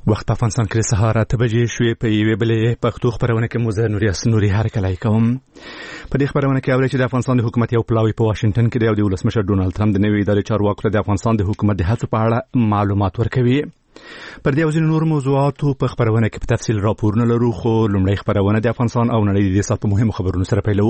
وخت افغانستان کې سهار 8 بجې شوې په یوې بلې پښتو خبرونه کې مزه نوري هرکلای کوم. په دې خبرونه کې اوري چې د افغانستان د حکومت یو پلاوی په واشنگټن کې د ولسمشر ډونالد ټرمپ د نوې ادارې چارواکو د افغانستان د حکومت د هڅو په اړه معلومات ورکوي. پر دې او ځینو نور موضوعاتو په خبرونه کې په تفصیل راپورونه لرو، خو لومړی خبرونه د افغانستان او نړۍ د دې سات په مهمو خبرونو سره پیلوو.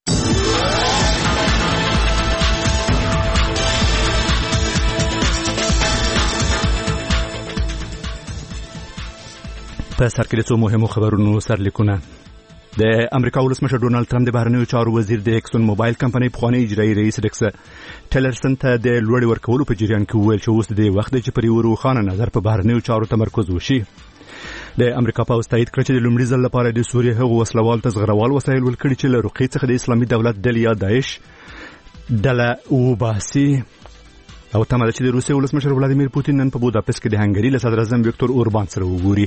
په سر کې د څو مهمو خبرونو سرلیکونه. د امریکا ولسمشر ډونالد ټرمپ د بهرنیو چارو وزیر د ایکسون موبایل کمپنۍ پخوانی اجرایي رئیس ریکس ټیلرسن ته د لوړې ورکولو په جریان کې وویل چې اوس د وخت چې پر یو روښانه نظر په بهرنیو چارو تمرکز وشي. د امریکا پوځ تایید کړ چې د لومړي ځل لپاره د سوریې هغو وسلوال ته زغروال وسایل ورکړي چې له رقیې څخه د اسلامي دولت ډلې یا داعش ډله وباسي. او تمه ده چې د روسیې ولسمشر ولادیمیر پوتین نن په بوداپست کې د هنګري له صدر اعظم ویکتور اوربان سره وګوري.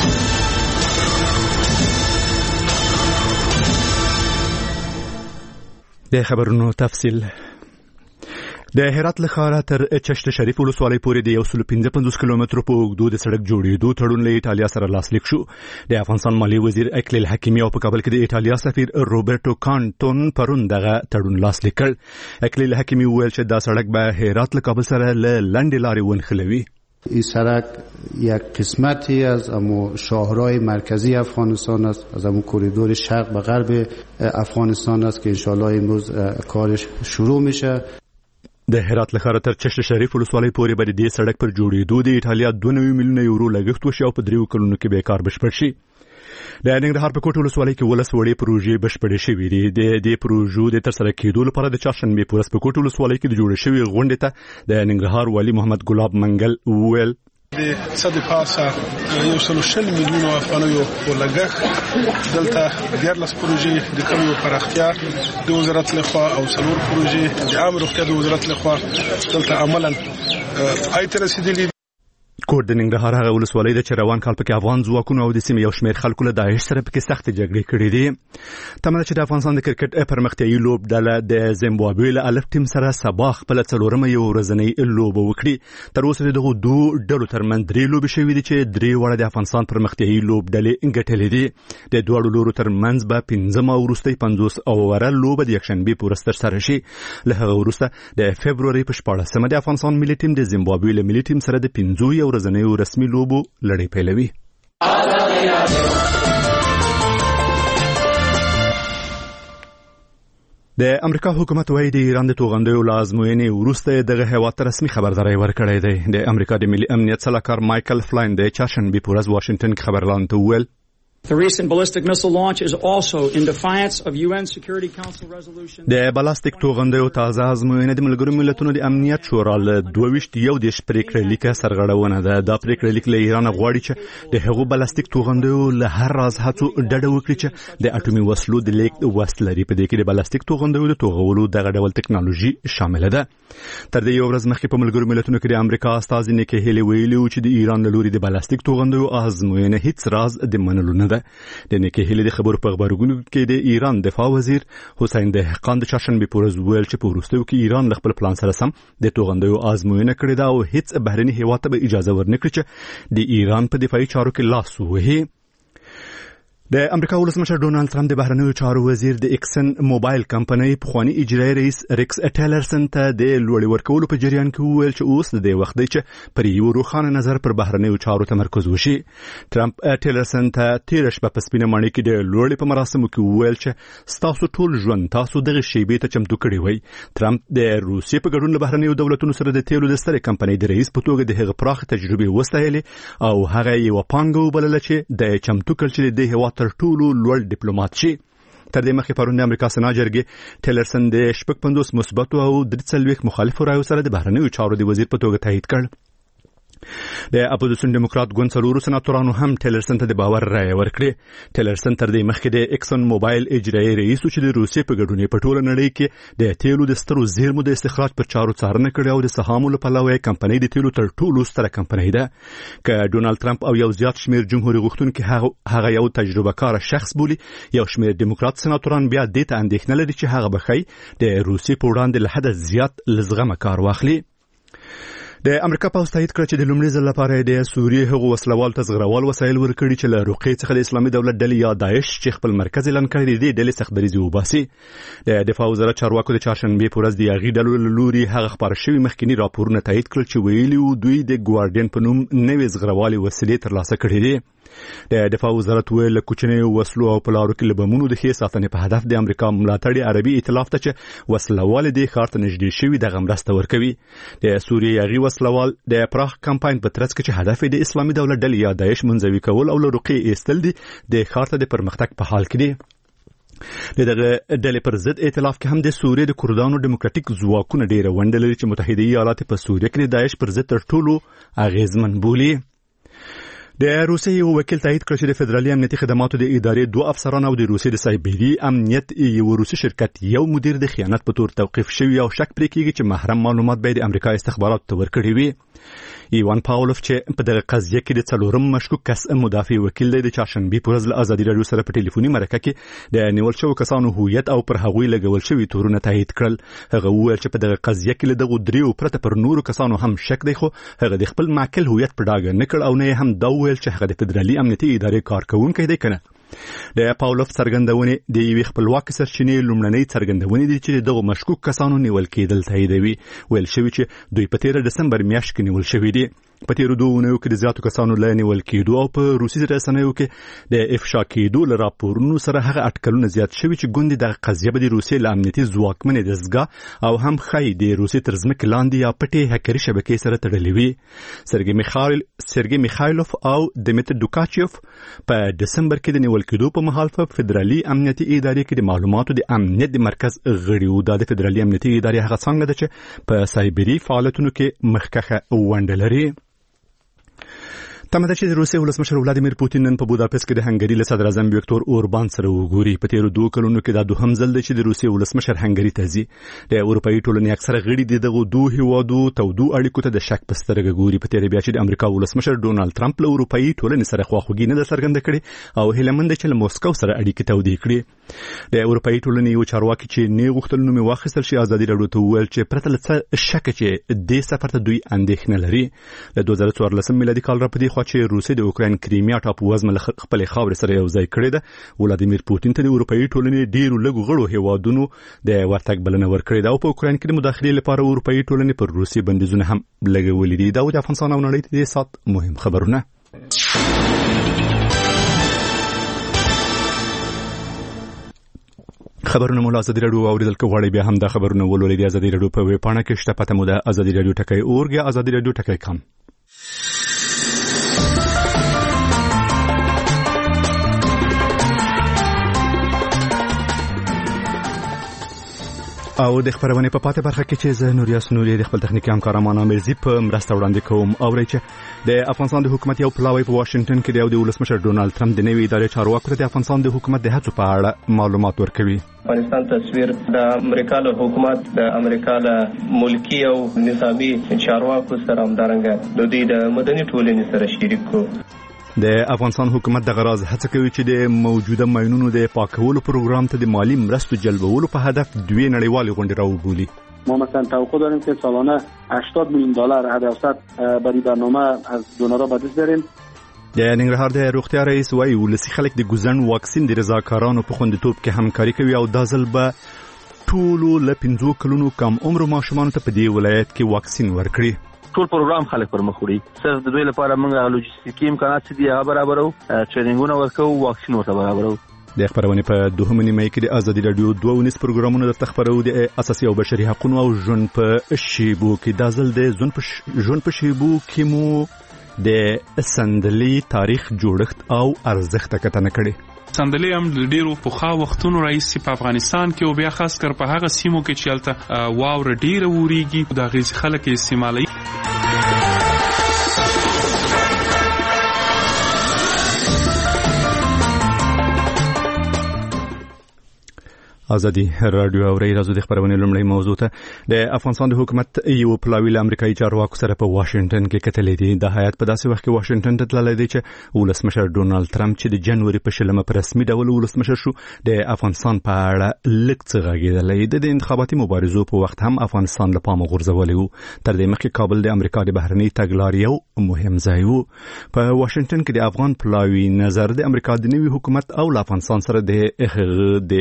د خبرونو تفصیل. د هرات له ښاره تر چشت شریف ولسوالۍ پورې د 155 کیلومترو په اوږدو د سړک جوړېدو تړون له ایټالیا سره لاسلیک شو. د افغانستان مالی وزیر اکلیل حکیمی او په کابل کې د ایټالیا سفیر روبرټو کانټون پرون دغه تړون لاسلیک کړ. اکلیل حکیمی وویل چې دا سړک به هرات له کابل سره له لنډې لارې ونښلوي. این سرک یک قسمتی از امو شاهراه مرکزی افغانستان است، از امو کوریدور شرق به غرب افغانستان است که انشالله امروز کارش شروع میشه. د هرات له ښاره تر چشت شریف ولسوالۍ پورې به د دې سړک پر جوړېدو د ایټالیا 2 میلیونه یورو لګښت وشي او په 3 کلونو کې به کار بشپړ شي. د ننګرهار په کوټ ولسوالۍ کې 10 وړې پروژې بشپړې شوې دي. د دې پروژو د ترسره کېدو لپاره د چهارشنبې په ورځ په کوټ ولسوالۍ کې د جوړې شوې غونډې ته د ننګرهار والي محمد ګلاب منګل وویل د صد پاسه 120 میلیونو افغانیو ولګښت دلته 14 پروژې د کمیو پراختیا د وزارت لخوا او 4 پروژې د عام روغتیا د وزارت لخوا دلته عملاً پای ته رسیدلي. کوټ د ننګرهار هغه ولسوالۍ ده چې روان کال پکې افغان ځواکونو او د سیمې یو شمېر خلکو له داعش سره پکې سختې جګړې کړې دي. تمه ده چې د افغانستان د کرکټ پرمختیایي لوبډله د زیمبابوې له الف ټیم سره سبا خپله 4مه یو ورځنۍ لوبه وکړي. تر اوسه د دغو 2 ډلو ترمنځ 3 لوبې شوې دي چې 3 واړه د افغانستان پرمختیایي لوبډلې ګټلې دي. د دواړو لورو ترمنځ به 15مه او وروستۍ 50 اوره لوبه د یکشنبې په ورځ ترسره شي. له هغه وروسته د فبرورۍ په 14مه د افغانستان ملي ټیم د زیمبابوې له ملي ټیم سره د 15 ورځنیو رسمي لوبو لړۍ پیلوي. د امریکا حکومت وايي د ایران د توغندیو له ازموینې وروسته دغه هیواد ته رسمي خبرداری ورکړی دی. د امریکا د ملي امنیت سلاکار مایکل فلاین د چهارشنبې په ورځ واشنگټن کې خبرلاندو ته وویل The recent ballistic missile launch is also in defiance of UN Security Council resolution. د بالستیک توغندیو تازه ازموینه د ملګرو ملتونو د امنیت شورا له 22 پریکړه لیکه سرغړونه ده. دا پریکړه لیک له ایران غواړي چې د هغو بالستیک توغندیو له هر راز هڅو ډډه وکړي چې د اټومي وسلو د لیک وسل لري. په دې کې د بالستیک توغندیو د توغولو دغه ډول ټکنالوژي شامل ده. تر دې یو ورځ مخکې په ملګرو ملتونو کې د امریکا استازي نیکی هیلی ویلي و چې د ایران له لوري د بالستیک توغندیو ازموینه هیڅ راز د منلو نه ده. د نیکی هیلی د خبرو په خبرګونو کې د ایران دفاع وزیر حسین دهقان د چهارشنبې په ورځ ویل چې په وروستیو کې ایران له خپل پلان سره سم د توغندیو ازموینه کړې ده او هیڅ بهرني هیواد ته به اجازه ورنکړي چې د ایران په دفاعي چارو کې لاس ووهي. د امریکا ولسمشر ډونالد ټرمپ د بهرنیو چارو وزیر د ایکسن موبایل کمپنۍ پخوانی اجرایي رئیس ریکس ټیلرسن ته د لوړې ورکولو په جریان کې وویل چې اوس د وخت دی چې پر یو روښانه نظر پر بهرنیو چارو تمرکز وشي. ټرمپ ټیلرسن ته تیر شپه په سپینه ماڼۍ کې د لوړې په مراسمو کې وویل چې ستاسو ټول ژوند تاسو دغه شیبې ته چمتو کړی وای. ټرمپ د روسیې په ګډون له بهرنیو دولتونو سره د تیلو د سترې کمپنۍ د رئیس په توګه د هغه پراخه تجربې وستایلې او هغه یو پانګه وبلله چې د چمتو کړ چې د هیواد تر ټولو لوړ ډیپلوماټ شي. تر دې مخکې پرون د امریکا سنا جرګې ټیلرسن د 50 مثبتو او 43 مخالفو رایو سره د بهرنیو چارو د وزیر په توګه تایید کړ. د اپوزیشن ډیموکرات ګوند څلورو سناتورانو هم ټیلرسن ته د باور رایه ورکړه. ټیلرسن تر دې مخکې د ایکسن موبایل اجرایي رئیس چې د روسیې په ګډون په ټوله نړۍ کې د تیلو د سترو زیرمو د استخراج پر چارو څارنه کړې او د سهامو له پلوه کمپنۍ د تیلو تر ټولو ستره کمپنۍ ده. که ډونالد ټرمپ او یو زیات شمیر جمهوریت غوښتونکي هغه یو تجربه کار شخص بولي، یو شمیر ډیموکرات سناتوران بیا د دې اندېښنه لري چې هغه بخای د روسیې په وړاندې له حد زیات لزغمه کار واخلي. د امریکا پوځ تایید کړ چې د لومړي ځل لپاره د سوریې هغو وسلوال تزغروال وسایل ورکړي چې له رقیې څخه د اسلامي دولت ډلې یا داعش چې خپل مرکز اعلان کړی دی ډلې سختبریزي وباسي. د دفاع وزارت چارواکو د چهارشنبې په ورځ د هغې ډلو له لوري هغه خپاره شوي مخکینی راپورونه تایید کړل چې ویلي وو دوی د ګواردین په نوم نوې زغروالې وسلې ترلاسه کړې دي. د دفاع وزارت ویل کوچنیو وسلو او پلارو کې لبمونو د ښې ساتنې په هدف د امریکا ملاتړي عربي ائتلاف ته چې وسلوال د ښار ته نږدې شوي دغه مرسته ورکوي. د سوریې هغې وسلوال د پراخ کمپاین په ترڅ کې چې هدف یې د اسلامي دولت ډلې یا داعش منزوي کول او له رقیې ایستل دي د ښار ته د پرمختګ په حال کې دي. دغه ډلې پر ضد ائتلاف کې هم د سوریې د کردانو ډیموکراټیک ځواکونه ډېره ونډه لري چې متحده ایالات په سوریې کې د داعش پر ضد تر ټولو اغیزمن بولي. د روسیې یو وکیل تایید کړ چې د فدرالي امنیتي خدماتو د ادارې 2 افسران او د روسیې د سایبری امنیت یو روسي شرکت یو مدیر د خیانت په تور توقیف شوی او شک پرې کیږي چې محرم معلومات به د امریکا استخباراتو ته ورکړي وي. ایوان پاولوف چې په دغه قضیه کې د څلورم مشکوک کس مدافع وکیل دی د چهارشنبې په ورځ له ازادي راډیو سره په ټلیفوني مرکه کې د نیول شوو کسانو هویت او پر هغوی لګول شوي تورونه تایید کړل. هغه وویل چې په دغه قضیه کې له دغو دریو پرته پر نورو کسانو هم شک دی خو هغه د خپل معقل هویت په ډاګه نه کړ او نه هم دا وویل چې هغه د فدرالي امنیتي ادارې کارکوونکی دی کنه. د پاولوف څرګندونې د یوې خپلواکې سرچینې لومړنۍ څرګندونې دي چې دغو مشکوک کسانو نیول کېدل تاییدوي. ویل شوي چې دوی په 13 ډسمبر میاشت کې نیول شوي دي. په تیرو 2 اونیو کې د زیاتو کسانو له نیول کېدو او په روسي رسنیو کې د افشا کېدو له راپورونو سره هغه اټکلونه زیات شوي چې ګوندې دغه قضیه به د روسیې له امنیتي ځواکمنې دستګاه او هم ښایي د روسیې تر ځمکې لاندې یا پټې هکري شبکې سره تړلې وي. سرګي میخایلوف او دمیتر دوکاچیوف په ډسمبر کې د نیول کېدو په مهال په فدرالي امنیتي ادارې کې د معلوماتو د امنیت د مرکز غړي وو. دا د فدرالي امنیتي ادارې هغه څنګه ده چې په سایبري فعالیتونو کې مخکښه ونډه لري. تمه ده چې د روسیې ولسمشر ولادیمیر پوتین نن په بوداپست کې د هنګري له صدر اعظم ویکتور اوربان سره وګوري. په تیرو 2 کلونو کې دا دوهم ځل دی چې د روسیې ولسمشر هنګري ته ځي. د اروپایي ټولنې اکثره غړي دغه 2 هیوادو تودو اړیکو ته د شک په سترګه ګوري. په تیرې بیا چې د امریکا ولسمشر ډونالد ټرمپ له اروپایي ټولنې سره خواخوږي نه ده څرګنده کړې او هیله مند چې له موسکو سره اړیکې تودې کړي. د اروپایي ټولنې یو چارواکي چې نه غوښتل نوم یې واخیستل شي ازادي راډیو ته وویل چې پرته له څه شک چې دې سفر ته دوی اندېښنه لري. د 2014 میلادي کال را پدې خوا چې روسیې د اوکراین کریمیا ټاپووزمه له خپلې خاورې سره یو ځای کړې ده. ولادیمیر پوتین ته د اروپایي ټولنې ډېرو لږو غړو هیوادونو د ورتګ بلنه ورکړې ده او په اوکراین کې د مداخلې لپاره اروپایي ټولنې پر روسیې بندیزونه هم لګولي دي. دا د افغانستان او نړۍ ته د سات مهم خبرونه. خبرونه مو له ازادي راډیو اوریدل کوي. بیا هم دا خبرونه ولولئ د ازادي راډیو په ویب پاڼه کې شته. پته مو د ازادي راډیو ټکی اورګ یا ازادي راډیو ټکی کام. او د خبرونه په پاتې برخه کې چې زه نوریاس نوري د خپل تخنیکی همکار امان امرزي په مرسته وړاندې کوم. اورئ چې د افغانستان د حکومت یو پلاوی په واشنگټن کې د ولسمشر ډونالد ټرمپ د نوې ادارې چارواکو ته د افغانستان د حکومت د هڅو په اړه معلومات ورکوي. افغانستان تصویر د امریکا له حکومت د امریکا له ملکی او نظامی چارواکو سره همدارنګه د دوی د مدني ټولنې سره شریک کو. د افغانستان حکومت د غراز هڅه کوي چې د موجوده ماینونو د پاکولو پروګرام ته د مالی مرستو جلبولو په هدف دوی نړیوالې غونډې راوبولي. ما مثلا توقع داریم که سالانه $80 میلیون هدفزد برای برنامه از دونرها بدست داریم. د ننګرهار د روغتیا رئیس وايي ولسی خلک د ګوزن واکسین د رضاکارانو په خوندیتوب کې همکاري کوي او دا ځل به ټولو له 15 کلونو کم عمر ماشومانو ته په دې ولایت کې واکسین ورکړي. ټول پروګرام خلک پر مخ وړي. صرف د دوی لپاره موږ لوجستیکي امکانات دي هغه برابرو، ټریننګونه ورکو، واکسین ورته برابرو. د خبرونه په دوهمه نیمه کې د ازادي راډیو 2 پروګرامونه د تخبرو د اساسي او بشري حقوقو او ژوند په شیبو کې د ځل د ژوند په شیبو کې مو د سندلي تاریخ جوړښت او ارزښت کتنه کړي. سندلي هم ډیرو پوخا وختونو راځي په افغانستان کې او بیا خاص کر په هغه سیمو کې چې الته واور ډیره وریږي د غیز خلک استعمالي. ازادي رادیو اوري راځو د خبرونې لومړی موضوع ته د افغانستان د حکومت یو پلاوی امریکایي چارواکو سره په واشنگټن کې کتلې دي د هیات په داسې وخت کې واشنگټن ته تللی دی چې ولسمشر ډونالد ټرمپ چې د جنوري په 10 په رسمي ډول ولسمشر شو د افغانستان په اړه لږ څه غږېدلی د انتخاباتي مبارزو په وخت هم افغانستان له پامه غورځولی و تر دې مخکې کابل د امریکا د بهرني تګلارې یو مهم ځای و په واشنگټن کې د افغان پلاوی نظر د امریکا د نوي حکومت او افغانستان سره د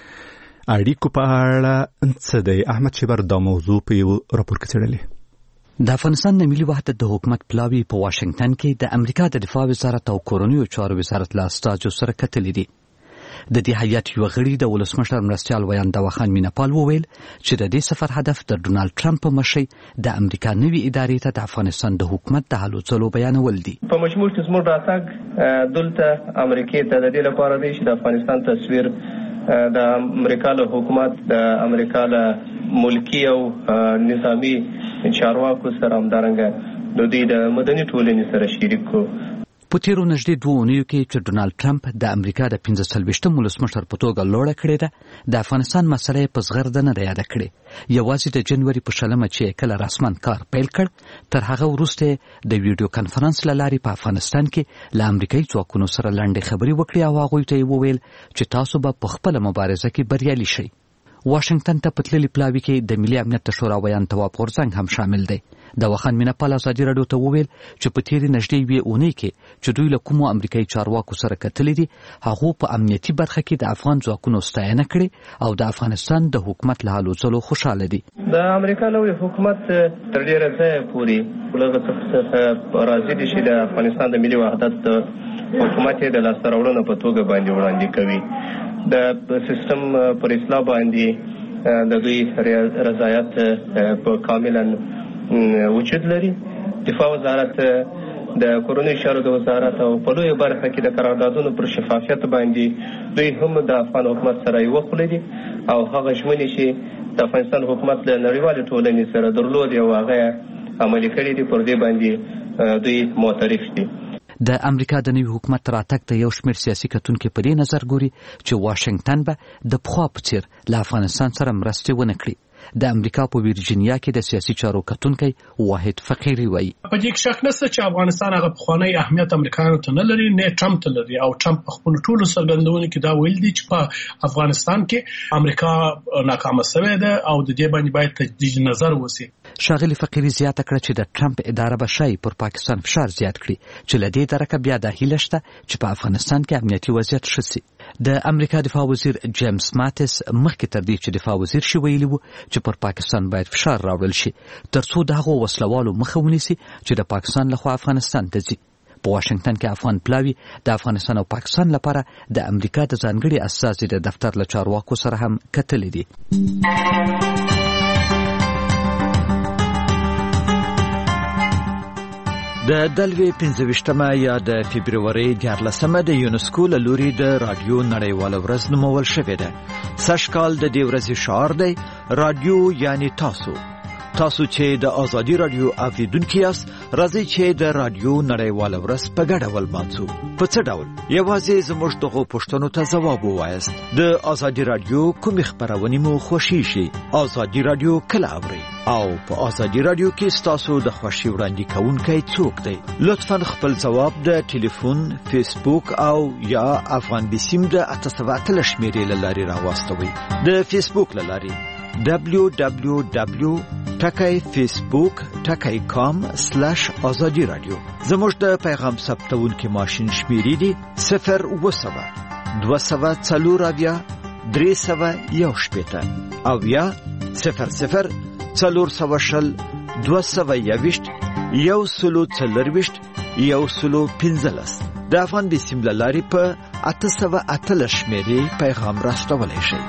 اړیکو په اړه څه دی احمد شبر دا موضوع په یو راپور کې څېړلې د افغانستان د ملي وحدت د حکومت پلاوی په واشنگټن کې د امریکا د دفاع وزارت او کورنیو چارو وزارت له استازو سره کتلې دي د دې هیات یو غړي د ولسمشر مرستیال ویاندوا خان میناپال وویل چې د دې سفر هدف د ډونالد ټرمپ په مشرۍ د امریکا نوي ادارې ته د افغانستان د حکومت د هلو ځلو بیانول دي په مجموع کې زموږ راتګ دلته امریکا ته د دې لپاره دی چې د افغانستان تصویر د امریکا له حکومت د امریکا له ملکی او نظامی چارواکو سره همدارنګه د دې د مدني ټولنې سره شریک کو په تیرو نږدې 2 اونیو کې چې ډونالد ټرمپ د امریکا د 15 ولسمشر په توګه لوړه کړې ده د افغانستان مسله په زغرده نه یاد کړې یوازې د جنوري په 10 چې کله رسمن کار پیل کړ تر هغه وروسته د ویډیو کانفرنس لاري په افغانستان کې له امریکایي ځواکونو سره لنډې خبرې وکړې او هغه ته وویل چې تاسو به په خپل مبارزه کې بریالي شئ واشنگټن ته په تللي پلاوي کې د ملي امنیت شورا ویان تواب غورځنګ هم شامل دی د وخان میناپال ازادي رادیو ته وویل چې په تیرې نږدې وی اونۍ کې چې دوی له کومو امریکایي چارواکو سره کتلې دي هغه په امنیتي برخه کې د افغان ځواکونو ستاینه کړې او د افغانستان د حکومت له هلو ځلو خوشاله دي د امریکا له حکومت تر ډیره ځایه پورې لږ څه راځي چې د افغانستان د ملي وحدت حکومت د لاسته راوړنو په توګه باندې وړاندې کوي د سیستم پر اصلاح باندې د دوی رضایت په کاملا وجود لري دفاع وزارت د کورنیو چارو د وزارت او په لویه برخه کې د قراردادونو پر شفافیت باندې دوی هم د افغان حکومت سره یو خپل دي او هغه ژمنې چې د افغانستان حکومت له نړیوالې ټولنې سره درلود او هغه عملي کړي دي پر دې باندې دوی معترف دي د امریکا د نوي حکومت راتګ ته یو شمېر سیاسي کتونکي په دې نظر ګوري چې واشنگټن به د پخوا په څیر له افغانستان سره مرستې ونه کړي د امریکا په ویرجینیا کې د سیاسي چارو کتونکي واحد فقيري وایي په دې شک نشته چې افغانستان هغه پخوانی اهمیت امریکایانو ته نه لري نه ټرمپ ته لري او ټرمپ په خپل ټولو سرګندونو کې دا ویل دي چې په افغانستان کې امریکا ناکامه شوې ده او د دې باندې باید تجدید نظر وشي شاغلي فقيري زیاته کړه چې د ټرمپ اداره به شای پر پاکستان فشار زیات کړي چې لدې درکه بیا د هیله شته چې په افغانستان کې امنیتي وضعیت ښه شي د امریکا دفاع وزیر جیمز ماتس مخکې تر دې چې دفاع وزیر شي ویلي وو چې پر پاکستان باید فشار راوړل شي ترڅو دغه وسلوالو مخه ونیسي چې د پاکستان لخوا افغانستان ته ځي په واشنگټن کې افغان پلاوی د افغانستان او پاکستان لپاره د امریکا د ځانګړي استازي د دفتر له چارواکو سره هم کتلې دي د دلوي 15مه یا د فبرवरी 14مه د یونسکو له لوري د رادیو نړیواله ورځ نومول شوې ده سږکال د دې ورځې شعار دی رادیو یعنی تاسو چې د ازادي رادیو اوریدونکو یاست راځي چې د رادیو نړیواله ورځ په ګډه ولمانځو په څه ډول یوازې زموږ دغه پوښتنو ته ځواب ووایاست د ازادي رادیو کوم خبرونه مو خوښیږي ازادي رادیو کله اوري او په ازادي رادیو کې تاسو د خوښي وړاندې کوونکی څوک دی لطفا خپل ځواب د ټلیفون فیسبوک او یا افغان بسیم د 87 شمیرې لاري راوستوي د فیسبوک لاري www.facebook.com/azadi radio زموږ د پیغام ثبتونکو ماشين شمیرې دي 0 او یا 00 د افغان بسیم لاري په 808 شمیرې پیغام راستولای شي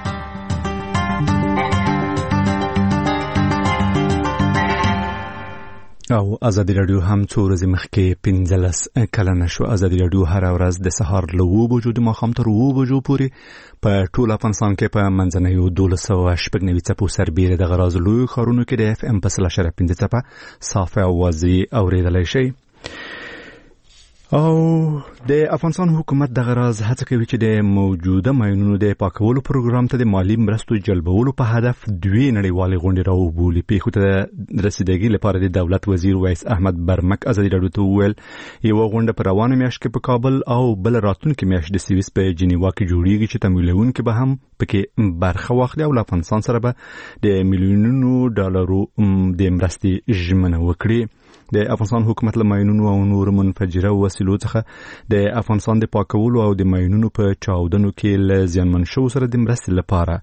او ازادي رادیو هم څو ورځې مخکې 15 کلنه شو ازادي رادیو هر ورځ د سهار له 9 بجو د ماښام تر 9 بجو پورې په ټول افغانستان کې په منځنیو 1290 څپو سربېره د غراز لوی ښارونو کې د FM په 0.5 څپه صافه اوازې اورېدلای شي او د افغانستان حکومت د غراز هڅه کوي چې د موجوده ماینونو د پاکولو پروګرام ته د مالی مرستو جلبولو په هدف دوی نړیوالې غونډې راوبولي. پیښو ته رسیدګي لپاره د دولت وزیر ویس احمد برمک ازادي راډیو ته وویل یو غونډه په روانه میاشت کې په کابل او بل راتلونکي میاشت د سویس په جنیوا کې جوړیږي چې تمویلونکي به هم پکې برخه واخلي او له افغانستان سره به د میلیونونو ډالرو د مرستې ژمنه وکړي. د افغانستان حکومت له ماینونو او نور منفجره وسیلو څخه د افغانستان د پاکولو او د ماینونو په چاودنو کې له زیانمن شوو سره د مرستې لپاره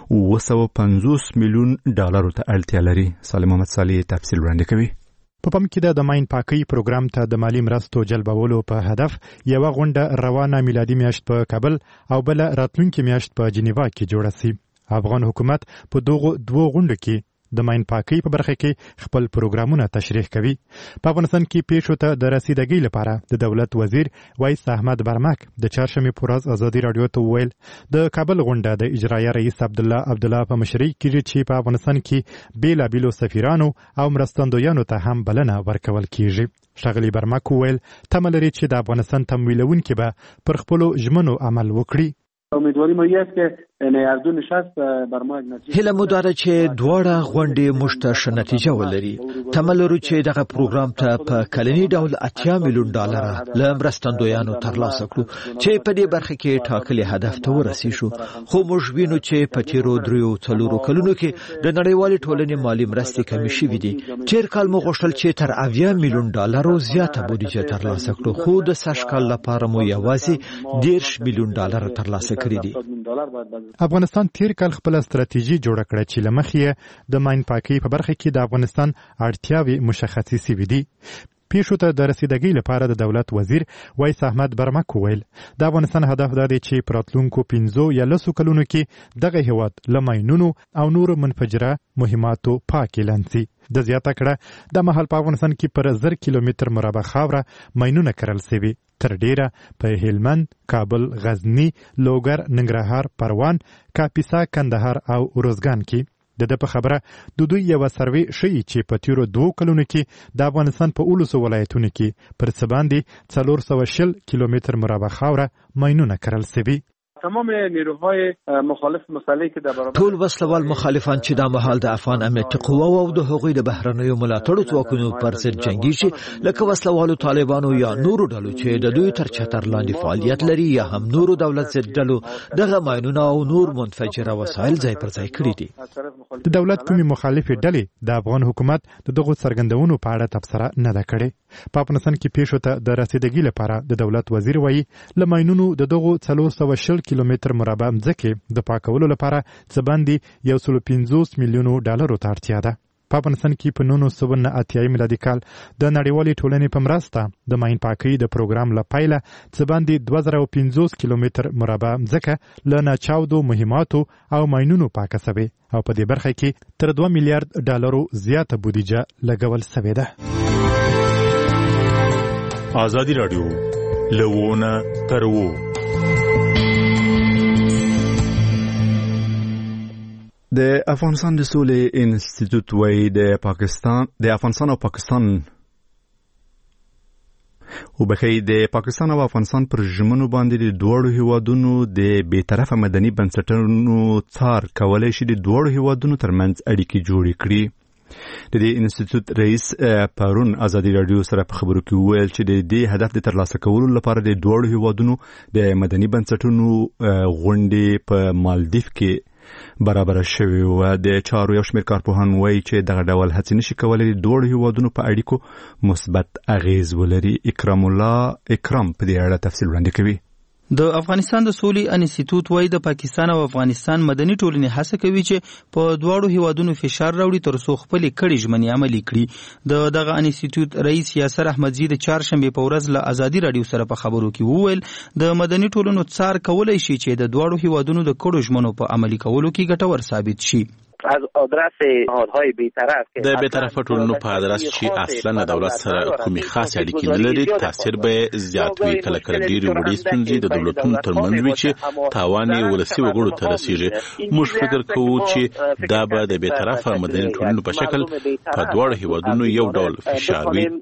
250 میلیون ډالرو ته اړتیا لري. سالم محمد صالح تفصیل وړاندې کوي. په پام کې د ماین پاکي پروګرام ته د مالی مرستو جلبولو په هدف یو غونډه روانه میلادي میاشت په کابل او بل راتلونکي میاشت په جنیوا کې جوړه سي. افغان حکومت په دوه غونډو کې د ماین پاکي په برخه کې خپل پروګرامونه تشریح کوي. په افغانستان کې پیښو ته د رسیدګۍ لپاره د دولت وزیر ویس احمد برمک د چهارشنبه په ورځ ازادي راډیو ته وویل د کابل غونډه د اجرایي رئیس عبدالله په مشرۍ کې چې په افغانستان کې بیلابیلو سفیرانو او مرستندویانو ته هم بلنه ورکول کیږي. ښاغلي برمک وویل تمه لري چې د افغانستان تمویلونکي به پر خپلو ژمنو عمل وکړي. امیدواری مو است که یاردو نشست بر ما نتیجه هله مو داره چې دواړه غونډې مشته نتیجه ولري. تمه لرو چې دغه پروګرام ته په کلنی ډول 80 میلیون ډالر له مرستندویانو ترلاسه کړو چې په دې برخه کې ټاکلي هدف ته ورسې شو. خو موږ وینو چې په تیرو 3 کلونو کې د نړیوالې ټولنې مالی مرستې کمې شوې دي. تیر کال مو غوښتل چې تر 80 میلیون ډالر زیاته بودیجه ترلاسه کړو خو د سږ کال لپاره مو یوازې 10 میلیون ډالر ترلاسه کړي دي. افغانستان تیر کال خپل ستراتیژي جوړ کړه چې لمخې د ماین پاکي په برخه کې د افغانستان اړتیاوي مشخصي سوي دي. پیښو ته د رسیدګۍ لپاره د دولت وزیر ویس احمد برمک وویل د افغانستان هدف دا دی چې په راتلونکو 15 یا 10 کلونو کې دغه هیواد له ماینونو او نور منفجره مهماتو پاک اعلان شي. د زیاته کړه د مهال په افغانستان کې پر 1000 کیلومتر مربع خاوره ماینونه کرل شوي. تر ډیره په هلمند، کابل، غزنی، لوګر، ننګرهار، پروان، کاپیسا، کندهار او روزګان کې. د په خبره د دوی یو سروې شي چې په تیرو 2 کلونو کې د افغانستان په 19 ولایتونو کې پر څه باندې 440 کیلومتر مربع خاوره ماینونه کرل شوي. تمام نیروهای مخالف مسئله که در برابر ټول وسلوال مخالفان چې د مهال د افغان امنیتي قواو او د هغوی د بهرنیو ملاتړو ځواکونو پر ضد جنګیږي لکه وسلوالو طالبانو یا نورو ډلو چې د دوی تر چتر لاندې فعالیت لري یا هم نورو دولت ضد ډلو دغه ماینونه او نور منفجره وسایل ځای پر ځای کړي دي. د دولت کومي مخالفې ډلې د افغان حکومت دغه څرګندونو په اړه تبصره نه ده کړې. په افغانستان کې پیښو ته د رسیدګۍ لپاره د دولت وزیر وایي ل ماینونو د دغه 440 کیلومتر مربع ځکه د پاکولو لپاره څه باندې 150 میلیون ډالر ته اړتیا ده. په افغانستان کې په 1998 میلادي کال د نړیوالې ټولنې په مرسته د ماین پاکۍ د پروګرام لپاره څه باندې 2050 کیلومتر مربع ځکه له ناچاودو مهماتو او ماینونو پاکه شوی او په دې برخه کې تر 2 میلیارډ ډالرو زیاته بودیجه لګول شوې ده. ازادي راډیو لوونه ترو د افغانستان د سولې انسټیټیوټ وایي د افغانستان او پاکستان د پاکستان او افغانستان پر ژمنو باندې د دوړو هیوادونو د بیطرفه مدني بنسټونو څار کولای شي د دوړو هیوادونو ترمنځ اړیکې جوړې کړي. د دې انسټیټیوټ رئیس پرون ازادي راډیو سره په خبرو کې وویل چې د دې هدف د ترلاسه کولو لپاره د دوړو هیوادونو د مدني بنسټونو غونډې په مالدیف کې برابر شوی و. د چارو یو شمېر کارپوهان وایي چې دغه ډول هڅې نشي کولی د دوړو هیوادونو په اړیکو مثبت اغیز ولري. اکرام په دې اړه تفصیل وړاندې کوي. د افغانستان د سولې انسټیټیوټ وایي د پاکستان او افغانستان مدني ټولنې هڅه کوي چې په دواړو هیوادونو فشار راوړي تر څو خپل کړي ژمنې عملي کړي. دغه انسټیټیوټ رئیس یاسر احمدزي د چهارشنبه په ورځ له ازادي راډیو سره په خبرو کې وویل د مدني ټولنو څار کولای شي چې د دواړو هیوادونو د کړو ژمنو په عملي کولو کې ګټور ثابت شي. از آدرس نهادهای بی‌طرف که د بی‌طرف ټولنو په آدرس چې اصلا دولت سره کومې خاص اړیکې نه لري تاثیر به زیات وي. کله کله ډېرې وړې ستونزې د دولتونو ترمنځ وي چې تاوان یې ولسي وګړو ته رسیږي. موږ فکر کوو چې دا به د بی‌طرفه مدني ټولنو په شکل په دواړو هیوادونو یو ډول فشار وي.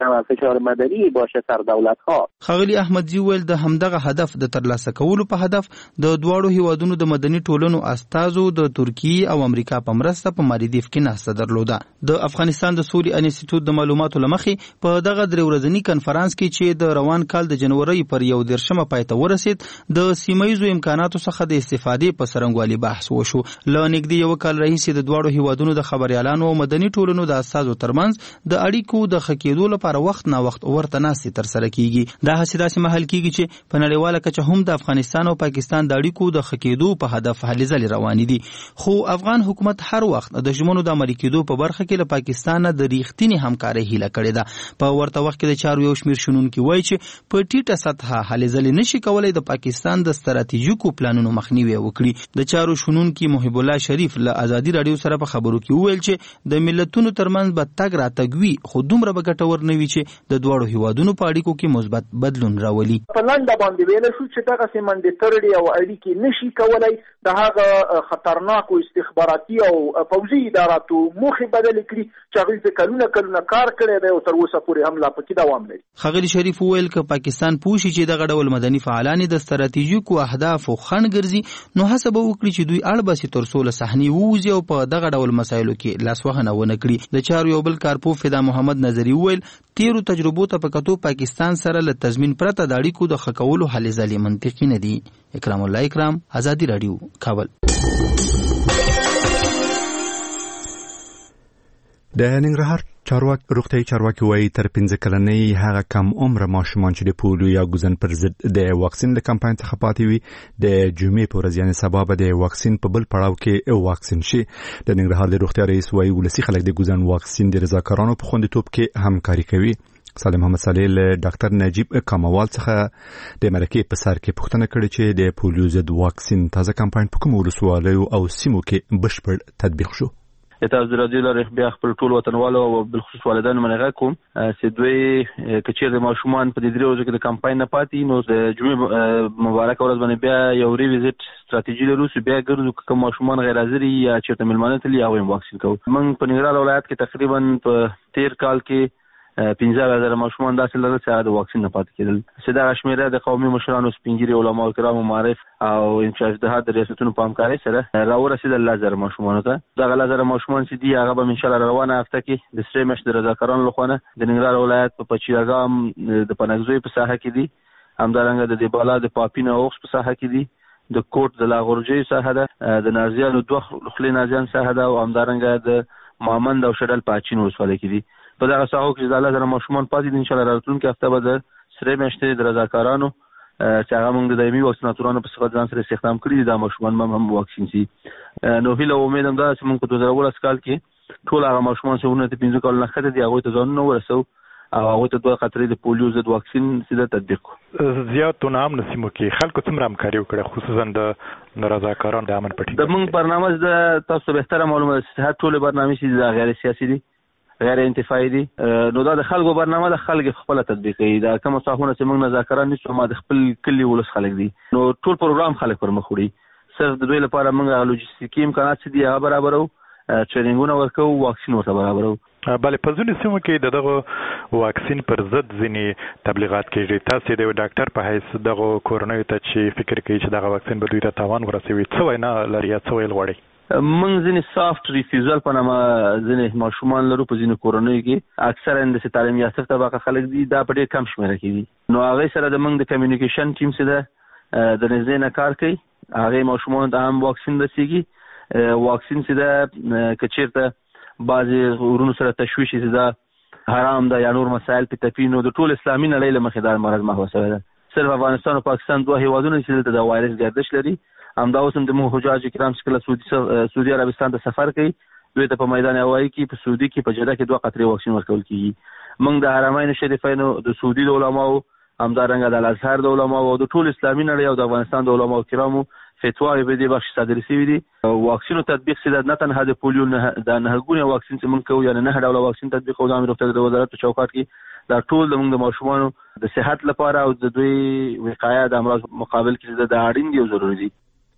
فشار مدنی باشه سر دولت ها. ښاغلي احمدزي ویل د همدغه هدف د ترلاسه کولو په هدف د دواړو هیوادونو د مدني ټولنو استازو د ترکیې او امریکا په مرسته په ماریدیف کې ناسته درلوده. د افغانستان د سولې انسټیټیوټ د معلوماتو لمخې په دغه درې ورځني کنفرانس کې چې د روان کال د جنوري پر 1 پای ته ورسید د سیمایي امکاناتو څخه د استفادې په سرنګوالي بحث وشو. له نږدې یو کال راهیسې د دواړو هیوادونو د خبريالانو او مدني ټولنو د استازو ترمنځ د اړیکو د ښه کېدو لپاره وخت نا وخت ورته ناستې ترسره کیږي. دا هڅې داسې مهال کیږي چې په نړیواله کچه هم د افغانستان او پاکستان د اړیکو د ښه کېدو په هدف هلې ځلې روانې دي. خو افغان حکومت هر وخت د ژمنو د عملي کېدو په برخه کې له پاکستان د ریښتینې همکارۍ هیله کړې ده. په ورته وخت کې د چارو یو شمېر شنونکي وایي چې په ټیټه سطحه هلې ځلې نشي کولای د پاکستان د ستراتیژیکو پلانونو مخنیوي وکړي. د چارو شنونکي محب الله شریف له ازادي رادیو سره په خبرو کې وویل چې د ملتونو ترمنځ به تګ راتګ وي، خو دومره به ګټور نه وي چې د دواړو هیوادونو په اړیکو کې مثبت بدلون راولي. په لنډه باندې ویل شو چې دغه سیمندې تړلې او اړیکې نشي کولای د هغه خطرناکو استخباراتي او پوځي اداراتو موخې بدلې کړي چې هغوی په کلونه کار کړی دی او تر اوسه پورې هم لا پکې دوام لري. ښاغلي شریف وویل که پاکستان پوه شي چې دغه ډول مدني فعالان د ستراتیژیکو اهدافو خنډ ګرځي، نو هڅه به وکړي چې دوی اړ باسي تر څو له صحنې ووځي او په دغه ډول مسایلو کې لاسوهنه ونه کړي. د چارو یو بل کارپوه فدا محمد نظري وویل تیرو تجربو ته په کتو پاکستان سره له تضمین پرته د اړیکو د ښه کولو هلې ځلې منطقي نه دي. اکرام الله اکرام، ازادي رادیو، کابل. د ننګرهار روغتیايي چارواکي وایي تر 15 کلنۍ هغه کم عمره ماشومان چې د پولیو یا ګوزن پر ضد د واکسین د کمپاین څخه پاتې وي د جمعې په ورځ یعنې سبا به د واکسین په بل پړاو کې واکسین شي. د ننګرهار د روغتیا رئیس وایي ولسي خلک د ګوزن واکسین د رضاکارانو په خوندیتوب کې همکاري کوي. سالم محمد صالح له ډاکټر نجیب کاموال څخه د مرکې په سر کې پوښتنه کړې چې د پولیو ضد واکسین تازه کمپاین په کومو ولسوالیو او سیمو کې بشپړ تطبیق شو. تاسو راځي لري بیا خپل ټول وطنوالو او بالخصوص والدینو منغه کوم چې دوی کچیر د ماشومان په دې درې ورځو کې د کمپاین نه پاتې نو د جمعې مبارک ورځ باندې بیا یو ریویزټ ستراتیژي لرو چې بیا ګرځو کوم ماشومان غیر حاضر یا چیرته ملمانه تلي او واکسین کوو. موږ په ننګرهار ولایت کې تقریبا په 13 کال کې 15,000 ماشومان داسې لرل چې د واکسین نه پاتې کېدل. چې دا شمیره د قومي مشرانو سپینګیري علما کرامو معارف او انشاء د ریاستونو په همکارۍ سره راورسېدل 1000 ماشومانو ته. دغه 1000 ماشومان چې دي هغه به ان شاء الله روانه هفته کې د سرې مشت د رضاکارانو لخوا د ننګرهار ولایت په پچیاګام د پنګزوی په ساحه کې دي، همدارنګه د دیبالا د پاپین او اوخس په ساحه کې دي، د کوټ د لاغورجي ساحه ده، د نازیانو دوه خلې نازیان ساحه ده او همدارنګه د مامند او شډل پاچین ولسوالۍ کې دي. په دغه ساحو کې د 1000 ماشومان پاتې دي. ان شاء الله راتلونکي هفته به د سرې میاشتې د رضاکارانو چې هغه موږ د دایمي واکسیناتورانو په صفت ځان سره استخدام کړي دي دا ماشومان هم واکسین شي. نو هیله امید هم ده چې موږ په 2019 کال کې ټول هغه ماشومان چې ونه ته 15 کال نه خته دي هغه ته ځانونه ورسو او هغه ته دوه خطرې د پولیو ضد واکسین سیده تطبیق کړو. زیاتو نام نسیمو کې خلکو څومره همکاري وکړه خصوصا د رضاکارانو د امن پټي. د موږ برنامه د تاسو به تر معلومه ده ټول برنامه چې غیر سیاسي دي غیر انتفاعي دي، نو دا د خلکو برنامه د خلک خپل تطبیق کوي. دا کوم صاحبونه چې موږ نذاکران نشو ما د خپل کلی ولس خلک دي، نو ټول پروګرام خلک پر مخ وړي. صرف د دوی لپاره موږ لوجستیکي امکانات دي هغه برابرو، ټریننګونه ورکو، واکسین ورته برابرو. بلې په ځینو سیمو کې دغه واکسین پر ضد ځینې تبلیغات کېږي. تاسو د ډاکټر په حیث دغه کورنیو ته چې فکر کوي چې دغه واکسین به دوی ته تاوان ورسوي څه وینا لري یا څه ویل غواړي؟ موږ ځینې سافت ریفیوزل په نامه ځینې ماشومان لرو په ځینو کورنیو کې، اکثرا د تعلیم یافته طبقه خلک دي، دا په ډېر کم شمېره کې دي. نو هغې سره د موږ د کمیونیکیشن ټیم چې ده د نږدې نه کار کوي، هغې ماشومانو ته هم واکسین رسېږي. واکسین چې ده که چېرته بعضې ورونو سره تشویش چې دا حرام ده یا نور مسایل په تپي، نو د ټول اسلامي نړۍ له مخې دا مرض محوه شوی ده. صرف افغانستان او پاکستان دوه هېوادونه چې دلته د وایرس ګردش لري، همدا اوس هم د موږ حجاج کرام چې کله سعودي عربستان ته سفر کوي دوی ته په میدان هوایي کې په سعودي کې په جده کې 2 قطرې واکسین ورکول کېږي. موږ د حرمین شریفینو د سعودي د علماو، همدارنګه د الازهر د علماو او د ټول اسلامي نړۍ او د افغانستان د علماو کرامو فتواوې په دې بخش صادرې شوي دي. واکسینو تطبیق چې نه تنها د پولیو د 9 ګونې واکسین چې موږ کوو، یعنې 9 ډوله واکسین تطبیق کوو د امیر روغتیا د وزارت په چوکاټ کې، دا ټول د موږ د ماشومانو د صحت لپاره او د دوی وقایه د امراض مقابل کې د اړین دي او ضروري دي.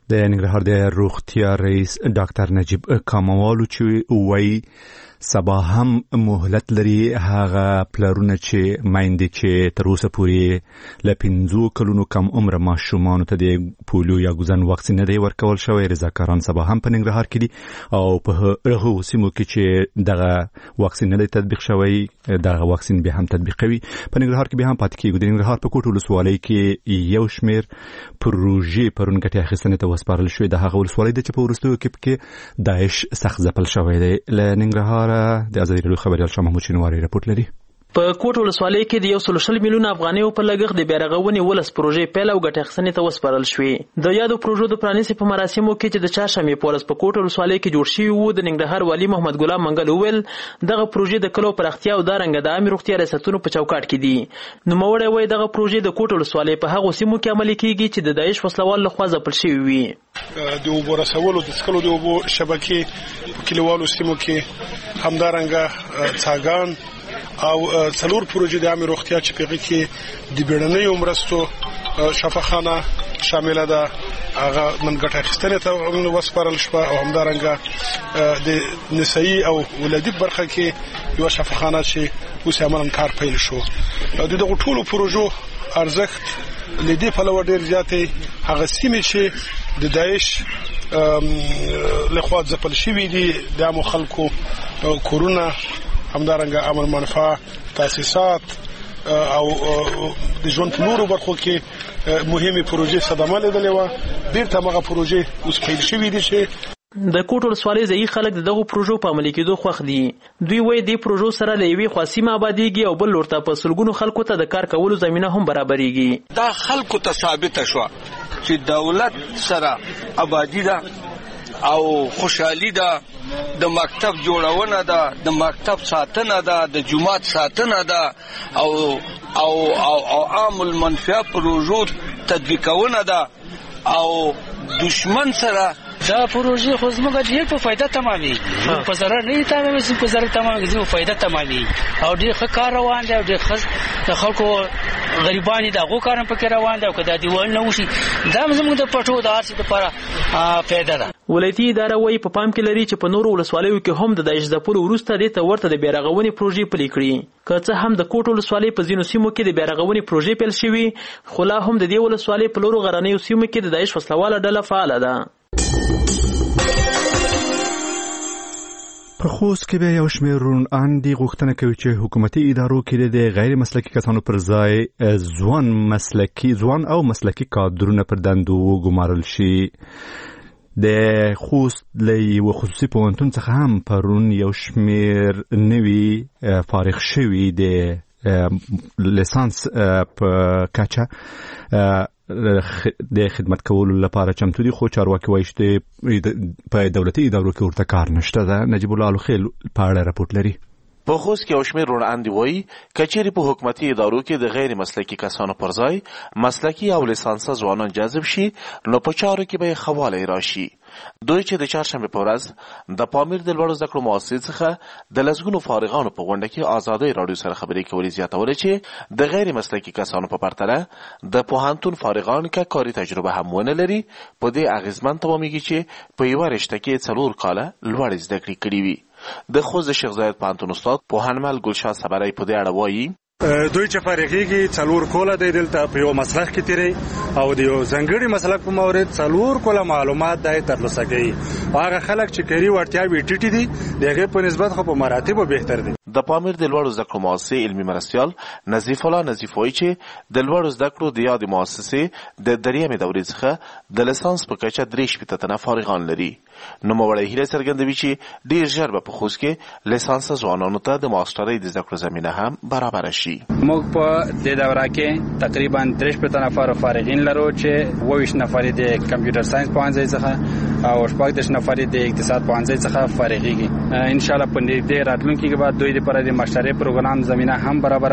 د ننګرهار د روغتیا رئیس ډاکټر نجیب کاموالو چې وایي سبا هم مهلت لري هغه پلرونه چې مایندې چې تر اوسه پورې له 15 کلونو کم عمر ماشومانو ته د پولیو یا ګوزن واکسین نه دی ورکول شوی. رضاکاران سبا هم په ننګرهار کې دي او په هغه سیمو کې چې دغه واکسین نه دی تطبیق شوی دغه واکسین به هم تطبیقوي. په ننګرهار کې به هم پاتې کیږي. د ننګرهار په کوټ ولسوالۍ کې یو شمیر پروژې پرون ګټه اخیستنې ته وسپارل شوې. د هغه ولسوالۍ د چې په وروستیو کې داعش سخت ځپل شوی دی. له ننګرهار د ازادي راډیو خبريال شاه محمود شینواری رپورټ لري. په کوټ ولسوالۍ کې د 130 میلیون افغانیو په لګښت د بیارغونې ولس پروژې پیل او ګټه اخیستنې ته وسپارل شوې. د یادو پروژو د پرانیستي په مراسمو کې چې د چهارشنبې په ورځ په کوټ ولسوالۍ کې جوړ شوي وو د ننګرهار والي محمد ګلاب منګل وویل دغه پروژې د کلو پراختیا او دارنګ د عامه روغتیا ریاستونو په چوکاټ کې دي. نوموړی وایي دغه پروژې د کوټ ولسوالۍ په هغو سیمو کې عملي کیږي چې د داعش وسلوال لخوا ځپل شوي وي. د اوبو رسولو د څښلو د اوبو شبکې کلیوالو سیمو کې همدارنګه څاګان او څلور پروژې د عامه روغتیا چې په کې د بیړنیو مرستو شفاخانه شامل ده هغه من ګټه اخیستنې ته وسپارل شو او همدارنګه د نسایي او ولادي برخه کې یو شفاخانه چې اوس عملاً کار پیل شو. د دغه ټولو پروژو ارزښت لدې په لور ډیر زیاتې هغه سیمې چې د داعش لخوا ځپل شوي دي د عامو خلکو کورونه همدارنګه امر منفعه تاسیسات او د ژوند په نورو برخو کې مهمه پروژې صدمه لیدلې و. بیرته هغه پروژې اوس پیل شوې دي چې د کوټ ولسوالۍ ځایي خلک دغه پروژو په عملي کېدو خوښ دي. دوی وایي د پروژو سره له یوې خوا سیمه آبادیږي او بل لور ته په سلګونو خلکو ته د کار کولو زمینه هم برابرېږي. دا خلکو ته ثابته شوه چې دولت سره آبادی ده او خوشحالي ده، د مکتب جوړونه ده، د مکتب ساتنه ده، د جماعت ساتنه ده او عام المنفعه پروژو تطبیقونه ده او دشمن سره دا پروژې خو زموږ د یو په فائدہ تمامېږي، په ضرر نه تمامېږي، په ضرر تمامېږي، زموږ فائدہ تمامېږي او ډېر ښه کار روان دی او ډېر د خلکو غریبان د هغو کار هم پکې روان دی او که دا دیوال نه وشي دا زموږ د پټو د هر څه دپاره فایده ده. ولایتي اداره وایي په پام کې لري چې په نورو ولسوالیو کې هم د داعش ځپلو وروسته دې ته ورته د بیارغونې پروژې پلي کړي. که څه هم د کوټ ولسوالۍ په ځینو سیمو کې د بیارغونې پروژې پیل شوي خو لا هم د دې ولسوالۍ په لورو غرنیو سیمو کې د داعش وسلواله ډله فعاله ده. په خوست کې به یو شمېر روڼان دي غوښتنه کوي چې حکومتي ادارو کې د غیر مسلکي کسانو پر ځای ځوان او مسلکي کادرونه پر دندو وګمارل شي. د خوست له یو خصوصي پوهنتون څخه هم پرون یو شمېر نوي فارغ شوي د لیسانس په کچه د خدمت کولو لپاره چمتو دي، خو چارواکي وایي چې په دولتي ادارو کې ورته کار نشته ده. نجیب الله الخیل په اړه راپورټ لري. په خوست کې یو شمېر روڼاندي وایي که چیرې په حکومتي ادارو کې د غیر مسلکي کسانو پر ځای مسلکي او لیسانسه ځوانان جذب شي نو په چارو کې به ښه والی راشي. دوی چې د چهارشنبې په ورځ د پامیر د لوړو زده کړو مؤسسې څخه د لسګونو فارغانو په غونډه کې ازادۍ راډیو سره خبرې کولې زیاتولې چې د غیر مسلکي کسانو په پرتله د پوهنتون فارغان که کاري تجربه هم ونه لري په دې اغیزمن تمامیږي چې په یوه رشته کې 4 کاله لوړې زده کړې کړې وي. د خوست د شیخ زاید پوهنتون استاد پوهنمل ګلشاه صبری په دې اړه وایي دوی چې فارغېږي 4 کاله دی دلته په یو مسلک کې تیری او د یو ځانګړي مسلک په مورد 4 کاله معلومات دی ترلاسه کوي. هغه خلک چې کاري وړتیاوې ټیټې دي د هغې په نسبت خو په مراتبو بهتر دي. د پامیر د لوړو زده کړو مؤسسې علمي مرستیال نظیف الله نظیف وایي چې د لوړو زده کړو د یادې مؤسسې د دریمې دورې څخه د لیسانس په کچه 63 تنه فارغان لري. نوموړی هیله څرګندوي چې ډېر ژر به په خوست کې لیسانسه ځوانانو ته د ماسټرۍ د زده کړو زمینه هم برابره شي. موږ په دې دوره کې تقریبا 63 نفر فارغین لرو چې 22 نفر د کمپیوټر ساينس پوهنځي څخه او 14 نفر د اقتصاد پوهنځي څخه فارغيږي. ان شاء الله په دې راتلونکي کې بعد دوی لپاره د ماسټرۍ پروګرام زمينه هم برابر کړي.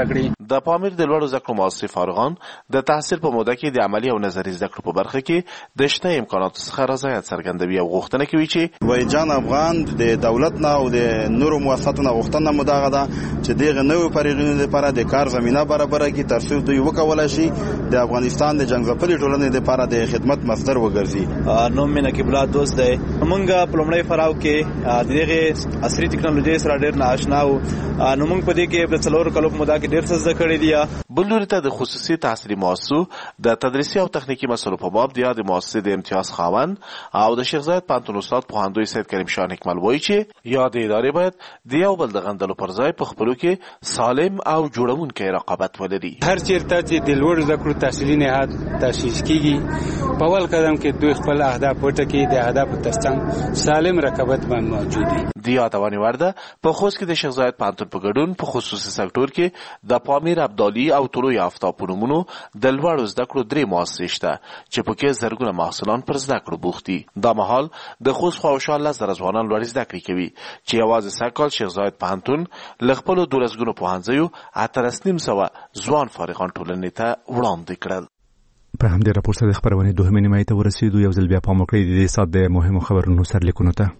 د پامیر د لوړو زده کړو مؤسسې فارغان د تحصیل په موده کې د عملی او نظري زده کړو په برخه کې د شته امکاناتو څخه رضایت څرګندوي او غوښتنه کوي چې وایجان افغان د دولت نه او د نورو مؤسساتو نه غوښتنه مداغه ده چې دغه نوو فارغینو لپاره د کار زمينه برابر کړي ترڅو دوی وکولای شي د افغانستان د جنګ ځپلې ټولنې لپاره د خدمت مصدر وګرځي. نوم مې نقیب الله دوست دی. موږ په لومړی فراو کې دغه عصري ټکنالوژي سره ډېر ناشنا وو. نو موږ په دې کې د 4 کلو موده کې ډېر څه زده کړي دي. بل لوري ته د خصوصي تحصیلي مؤسسو د تدریسي او تخنیکي مسلو په باب د مؤسسې د امتیاز خاوند او د شیخ زاید پانتون استاد پوهاندوی سید کریم شاه نکمل وایي چې یاد ادارې باید د یو بل د غندلو پر ځای په خپلو کې سالم او جوړونکی رقابت ولري. هر چیرته چې د لوړ زده کړو تحصیلي نهاد تاسیس کیږي په اول قدم کې دوی خپل اهداف وټاکي. د اهدافو ترڅنګ سالم رقابت باندې موجود دي. د یادونې وړ ده په خوست کې د شیخ زاید پانتون په ګډون په خصوصي سکتور کې د پامیر ابدالي او طلوع یافته په نومونو د لوړو زده کړو 3 مؤسسې شته چې په کې زرګونه محصلان پر زده کړو بوخت دي. دا مهال د خوست خواوشا 10,000 ځوانان لوړ زده کړې کوي چې یوازې سږکال شیخ زاید پانتون له خپلو 12 پوهنځیو 18,900 ځوان فارغان ټولنې ته وړاندې کړل. په همدې راپور سره د خبرونې دوهمې نیمایي ته ورسېدو. یو ځل بیا پام وکړئ د دې ساعت د مهمو خبرونو سرلیکونو ته.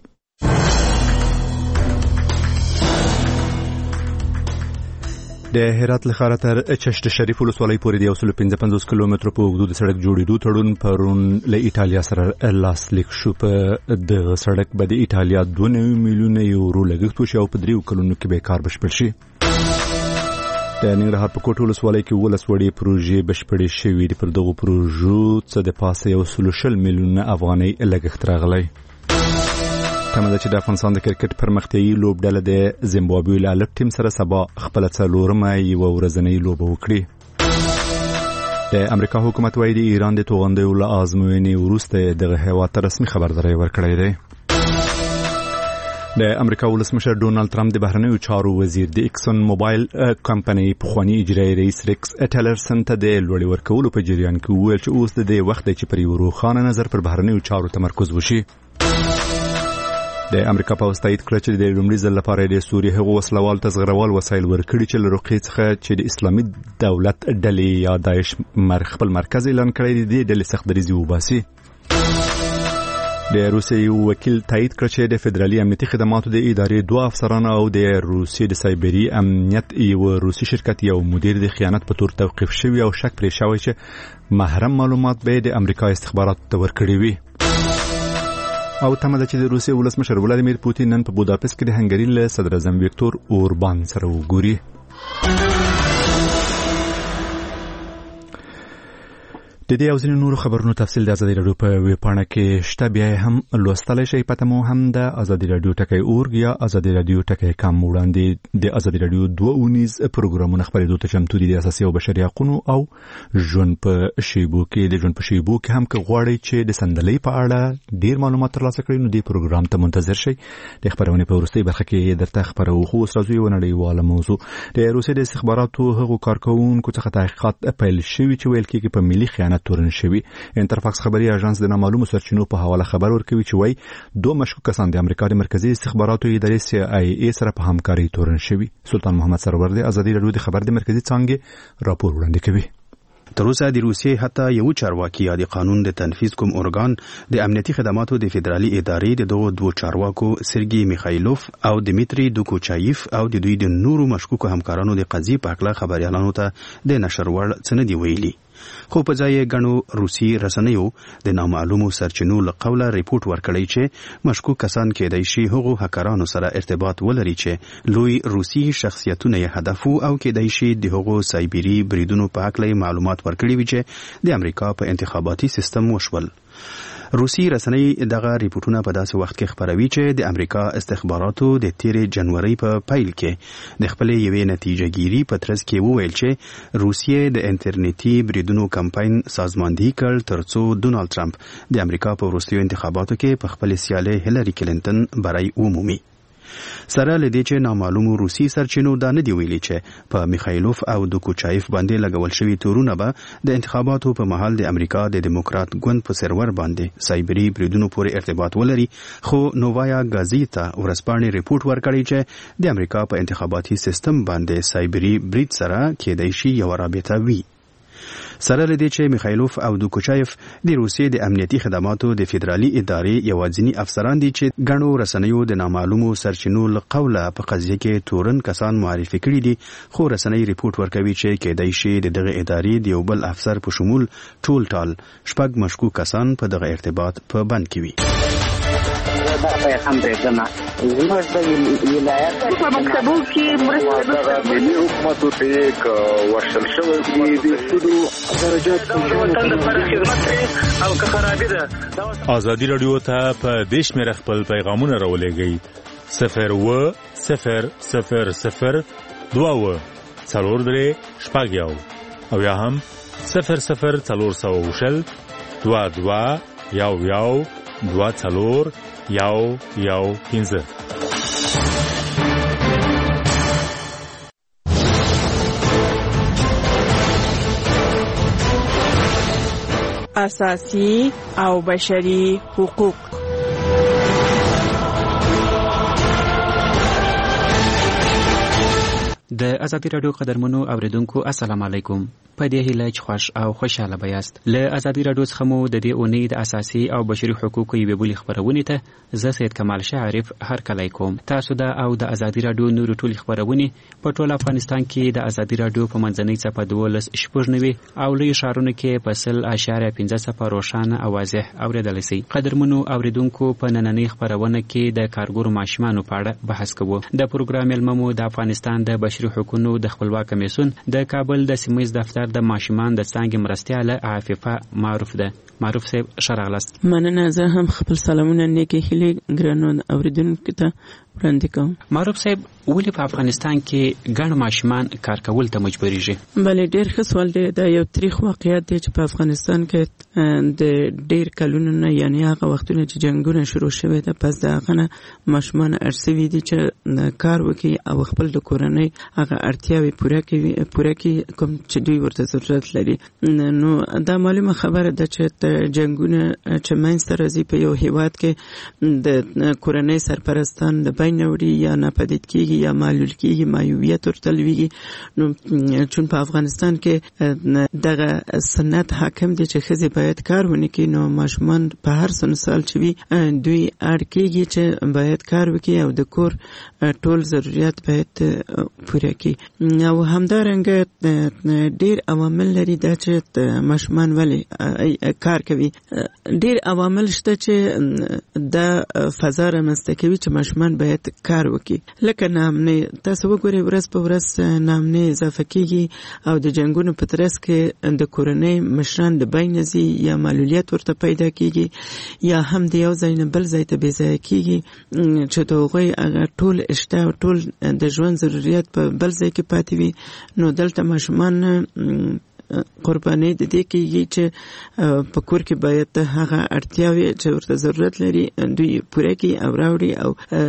د هرات له ښاره تر چشت شریف ولسوالۍ پورې د 155 کیلومترو په اوږدو د سړک جوړېدو تړون پرون له ایټالیا سره لاسلیک شو. په دغه سړک به د ایټالیا 2 میلیونه یورو لګښت وشي او په 3 کلونو کې به کار بشپړ شي. د ننګرهار په کوټ ولسوالۍ کې 19 وړې پروژې بشپړې شوې دي. پر دغو پروژو څه د پاسه 140 میلیونه افغانۍ لګښت راغلی. تمه ده چې د افغانستان د کرکټ پرمختیایي لوبډله د زیمبابوې له الف ټیم سره سبا خپله 4مه یوه ورځنۍ لوبه وکړي. د امریکا حکومت وايي د ایران د توغندیو له ازموینې وروسته دغه هیواد ته رسمي خبرداری ورکړی دی. د امریکا ولسمشر ډونالد ټرمپ د بهرنیو چارو وزیر د اکسون موبایل کمپنۍ پخوانی اجرایي رئیس ریکس ټیلرسن ته د لوړې ورکولو په جریان کې وویل چې اوس د دې وخت دی چې پر یو روښانه نظر پر بهرنیو چارو تمرکز وشي. د امریکا په تایید کړ چې د لومړي ځل لپاره د سوریې هغو وسلوال تزغرول وسایل ورکړي چې له رقیې څخه چې د اسلامي دولت ډلې یا داعش خپل مرکز اعلان کړی دی د ډلې سخت دریځي وباسي. د روسیې وکیل تایید کړ چې د فدرالي امنیتي خدماتو د ادارې 2 افسران او د روسیې د سایبری امنیت یو روسي شرکت یو مدیر د خیانت په تور توقیف شوی او شک پرې شوی چې محرم معلومات به د امریکا استخباراتو ته ورکړي وي. او تمه ده چې د روسیې ولسمشر ولادیمیر پوتین نن په بوداپست کې د هنګري له صدر اعظم ویکتور اوربان سره وګوري. د دې او ځینو نورو خبرونو تفصیل د ازادي رادیو په ویب پاڼه کې شته. بیا هم لوستلی شئ. پته مو هم د ازادي رادیو ټکی اورګ یا ازادي رادیو ټکی کام وړاندې د ازادي رادیو 2 اونیز پروګرامونه خپرېدو ته چمتو دي. د اساسي او بشري حقوقو او ژوند په شیبو کې د ژوند په شیبو کې هم که غواړئ چې د سندلۍ په اړه ډیر معلومات ترلاسه کړئ نو دې پروګرام ته منتظر شئ. د خبرونې په وروستۍ برخه کې درته خبرو خو اوس راځو یو نړیواله موضوع. د روسیې د استخباراتو هغو کارکوونکو څخه تحقیقات پیل شوي چې ویل کېږي په ملي خیانت تورن شوي. انټرفاکس خبري اژانس د نامعلومو سرچینو په حواله خبر ورکوي چې وایي 2 مشکوک کسان د امریکا د مرکزی استخباراتو ادارې CIA سره په همکاري تورن شوي. سلطان محمد سرور د ازادي رادیو د خبر د مرکزی څانګې راپور وړاندې کوي. تر اوسه د روسیې حتی یو چارواکي یا د قانون د تنفیذ کوم ارګان د امنیتي خدماتو د فدرالي ادارې د دغو 2 چارواکو سرګي میخایلوف او دمیتری دوکوچایف او د دوی د نورو مشکوکو همکارانو د قضیې په اړه خبريالانو ته د نشر وړ څه نه دی ویلي. خو په ځای غنو روسي رسنیو د نامعلومو سرچینو له قوله ریپورت ورکړی چې مشکوک کسان کېدای شي هغو هکرانو سره ارتباط ولري چې لوی روسي شخصیتونه یې هدف او کېدای شي د هغو سایبری بریدونو په اړه معلومات ورکړي وي چې د امریکا په انتخاباتي سیستم وشول. روسي رسنۍ دغه ریپورتونه په داسې وخت کې خبروي چې د امریکا استخباراتو د 13 جنوري په پیل کې د خپل یوې نتیجهګیری په ترڅ کې وویل چې روسیې د انټرنیټي بریدونو کمپاین سازماندهي کړ ترڅو ډونالد ټرمپ د امریکا په وروستیو انتخاباتو کې په خپل سیاله هیلری کلینټن برای ومومي. سره لدې چې نامعلومو روسي سرچینو دا نه دی ویلي چې په میخایلوف او دوکوچایف باندې لګول شوی تورونه به د انتخاباتو په مهال د امریکا د دیموکرات ګوند په سرور باندې سایبری بریدونو پورې ارتباط ولري، خو نووایا گازیتا ورځپاڼې ریپورت ورکړی چې د امریکا په انتخاباتي سیستم باندې سایبری برید سره کېدای شي یو رابطه وي. سره لدې چې میخایلوف او دوکوچایف د روسیې د امنیتي خدماتو د فدرالي ادارې یوازینی افسران دي چې ګڼو رسنیو د نامعلومو سرچینو له قوله په قضیه کې تورن کسان معرفي کړي دي، خو رسنۍ ریپورت ورکوي چې کېدای شي د دغه ادارې د یو بل افسر په شمول ټول 6 مشکوک کسان په دغه ارتباط په بند کې وي. هم درېدنه زموږ د ولایت په مکتبو کې مرسته د ملي حکومت ته ورشل شوی دي د ټولو درجات په خدمت او که خرابې ده. ازادي رادیو ته په دیش مې خپل پیغامونه راولېږئ 01000 22 4 شپږ او یا هم 00400 22 یو 2 یو 15. اساسی او بشري حقوق. د ازادي رادیو قدرمنو اوریدونکو السلام علیکم. په دې هیله چې خوش او خوشاله بیاست. له ازادي رادیو څخه مو د دې اونۍ د اساسي او بشري حقوقو یوې بلې خبرونه ته زه سید کمال شعرف هرکلی کوم. تاسو د او د ازادي رادیو نور ټولې خبرونه په ټول افغانستان کې د ازادي رادیو په منځنۍ صفحه 12 او لوی ښارونو کې په 0.15 روښانه او واضح اوریدل شي. قدرمنو اوریدونکو په نننۍ خبرونه کې د کارګرو ماشومانو په اړه بحث کوو. د پروګرام علممو د افغانستان د بشري حقوقو د خپلواک کمیسیون د کابل د سیمې دفتر د ماشومان د څنګه مرستياله عفیفه معروف ده. معروف صاحب شرغلست. مننه. زه هم خپل سلامونه نیکی هیلې ګرانو اوریدونکو ته وړاندې کوم. معروف صاحب ولې په افغانستان کې ګڼ ماشومان کار کول ته مجبوریږي؟ بله ډېر ښه سوال دی. دا یو تاریخ واقعیت دی چې په افغانستان کې د ډېر کلونو نه یعنی هغه وختونه چې جنگونه شروع شوي ده پس د هغه نه ماشومان ارسوي دي چې کار وکړي او خپل د کورنۍ هغه اړتیاوې پوره کړي کوم چې دوی ورته ضرورت لري. نو دا معلومه خبره ده چې جنگونه چې منځته راځي په یو هیواد کې د کورنۍ سرپرستان د بین وړي یا ناپدید کېږي یا معلول کېږي، معیوبیت ورته لویږي. نو چون په افغانستان کې دغه سنت حاکم دی چې ښځې باید کار ونه کړي، نو ماشومان په هر سن سال چې وي دوی اړ کېږي چې باید کار وکړي او د کور ټول ضرورت باید پوره کړي. او همدارنګه ډېر عوامل لري دا چې ماشومان ولې کار کوي. ډېر عوامل شته چې دا فضا رامنځته کوي چې ماشومان باید کار وکړي. لکه نامنې، تاسو وګورئ ورځ په ورځ نامنې اضافه کېږي او د جنګونو په ترڅ کې د کورنۍ مشران د بین ځي یا معلولیت ورته پیدا کېږي یا هم د یو ځای نه بل ځای ته بې ځایه کېږي چې د هغوی هغه ټول اشته او ټول د ژوند ضرورت په بل ځای کې پاتې وي. نو دلته ماشومان قرباني د دې کېږي چې په کور کې باید هغه اړتیاوې چې ورته ضرورت لري دوی پوره کړي او راوړي او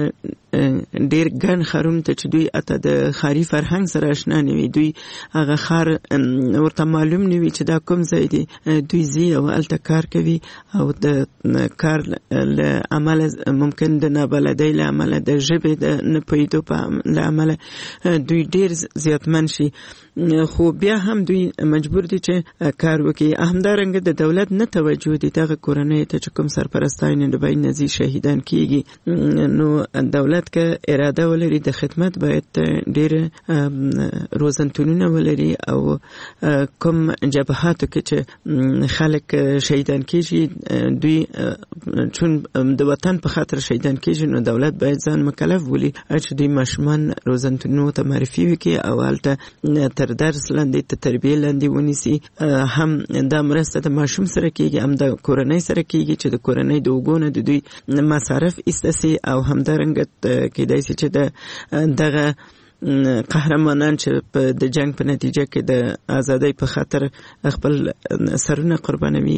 ډېر ګڼ ښارونو ته چې دوی اته د ښاري فرهنګ سره اشنا نه وي، دوی هغه ښار ورته معلوم نه وي چې دا کوم ځای دی، دوی ځي او هلته کار کوي او د کار له امله ممکن د نابلدۍ له امله د ژبې د نه پوهېدو له امله دوی ډېر زیاتمن شي. خو بیا هم دوی مجبور دي چې کار وکړي. همدارنګه د دولت نه توجه دي دغه کورنۍ ته چې کوم سرپرستان د بین نزي شهیدان کیږي. نو دولت که اراده ولري د خدمت باید ډېر روزنتونونه ولري او کوم جبهاتو کې چې خلک شهیدان کیږي دوی چون د وطن په خاطر شهیدان کیږي، نو دولت باید ځان مکلف ولي چې دوی ماشومان روزنتونونو ته معرفي وکړي او هلته تر درس لاندې ته تربیه لاندې ونیسي. هم دا مرسته د ماشوم سره کیږي هم د کورنۍ سره کیږي چې د کورنۍ د اوږو نه د دوی مصارف ایسته سي او همدارنګه کیدای شي چې دغه قهرمانان چې د جنگ په نتیجه کې د ازادۍ په خاطر خپل سرونه قربانوي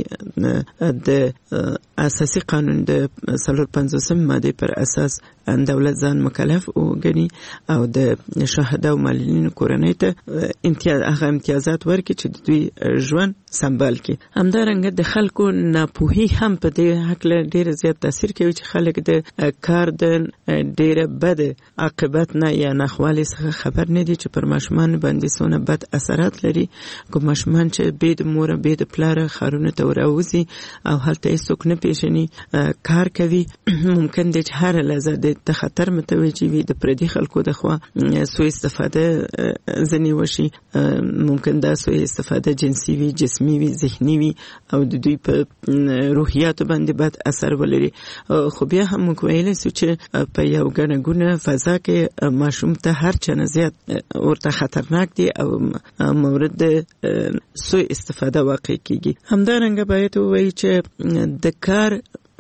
د اساسي قانون د 450 ماده پر اساس دولت ځان مکلف وګڼي او د شهدا او معلولینو کورنۍ ته امتیازات ورکړي چې د دوی ژوند سمبال کړي. همدارنګه د خلکو ناپوهي هم په دې حق ډیر زیات تاثیر کوي چې خلک د کار د ډیره بد عاقبت نه یا ناخوالي څخه خبر نه دي چې پر ماشومان باندې څونه بد اثرات لري. کوم ماشومان چې بې د مور بې د پلار ښارونو ته راوځي او هلته هیڅوک نه پیژني کار کوي، ممکن دی چې هره لحظه د خطر متوجه وي، د پردي خلکو د خوا سوء استفاده ځنې وشي. ممکن دا سوء استفاده جنسي وي، جسمي وي، ذهني وي او د دوی په روحیاتو باندې بد اثر ولري. خو بیا هم موږ ویلی سو چې په یو ګڼه ګونه فضا کې ماشوم ته هر چا نه زیات ورته خطرناک دی او مورد سوء استفاده واقع کیږي. همدارنګه باید ووایي چې د کار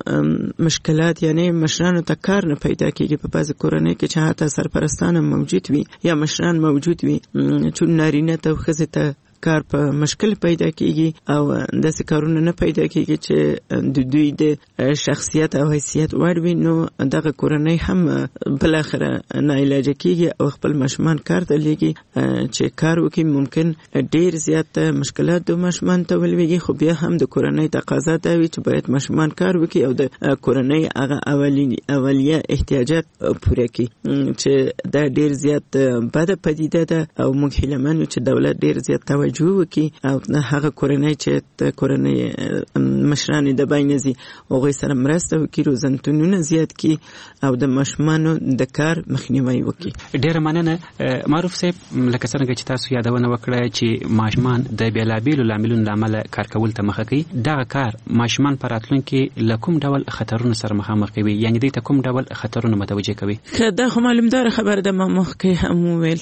مشکلات یعنی مشرانو ته کار نه پیدا کیږي په بعض کورنۍ کې چې حتی سرپرستان موجود وي یا مشران موجود وي، چون نارینه ته او ښځې ته کار په مشکل پیدا کیږي او داسې کارونه نه پیدا کیږي چې د دوی د شخصیت او حیثیت وړ وي، نو دغه کورنۍ هم بالاخره ناعلاجه کیږي او خپل ماشومان کار ته لیږي چې کار وکړي. ممکن ډیر زیات مشکلات د ماشومان ته ولویږي، خو بیا هم د کورنۍ تقاضا دا وي چې باید ماشومان کار وکړي او د کورنۍ هغه اولیه احتیاجات پوره کړي، چې دا ډیر زیات بده پدیده ده او موږ هیله من یو چې دولت ډیر زیات توجه وکړي او هغه کورنۍ چې د کورنۍ مشران د باینځي هغوی سره مرسته وکړي، روزنتونونه زیات کړي او د ماشومانو د کار مخنیوي وکړي. ډیره مننه معروف صاحب. لکه څنګه چې تاسو یادونه وکړه چې ماشومان د بیلابیلو لاملونو له امله کار کول ته مخه کوي، دغه کار ماشومان په راتلونکي له کوم ډول خطرونو سره مخامخ کوي، یعنې دوی ته کوم ډول خطرونه متوجه کوي؟ دا خو معلومدار خبره ده. ما مخکې هم وویل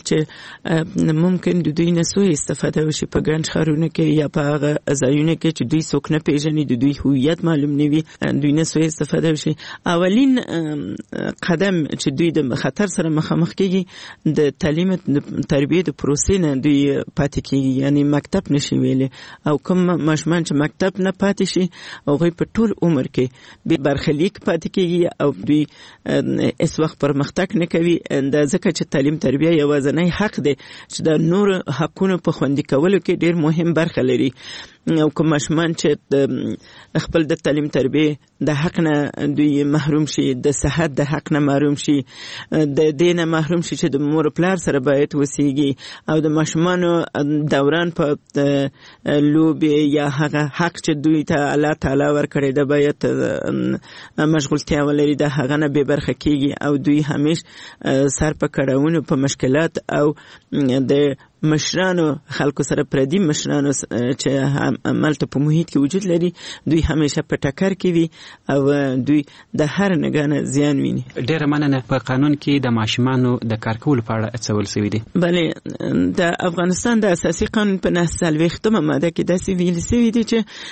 چې ممکن د دوی نه سوء استفاده وشي په ګڼ ښارونو کې یا په هغه ځایونو کې چې دوی څوک نه پیژني، د دوی هویت معلوم نه وي، دوی نه سوء استفاده وشي. اولین قدم چې دوی د خطر سره مخامخ کېږي د تعلیم تربیې د پروسې نه دوی پاتې کېږي، یعنی مکتب نشي ویلی. او کوم ماشومان چې مکتب نه پاتې شي هغوی په ټول عمر کې بې برخلیک پاتې کېږي او دوی هېڅ وخت پرمختګ نه کوي. دا ځکه چې تعلیم تربیه یوازینی حق دی چې د نور حقونو په خوندي کولو کې ډیر مهم برخه لري. او کوم ماشومان چې خپل د تعلیم تربیه د حق نه دوی محروم شي، د صحت د حق نه محروم شي، د دین محروم شي چې د مور پلار سره باید وسیږي او د ماشومانو دوران په لوبې یا هغه حق چې دوی ته الله تعالی ورکړی د باید مشغولتیا ولري د هغه نه بې برخه کیږي او دوی همیش سر په کړاوونو په مشکلات او د مشرانو خلکو سره پردي مشرانو چې عملته په محیط کې وجود لري دوی همیشه په ټکر کې وي او دوی د هر نګانه زیان ویني. ډیره مننه. په قانون کې د ماشومانو د کار کولو په اړه څه ویل شوي دي؟ بله، د افغانستان د اساسي قانون په 940 ماده کې داسې ویل شوي دي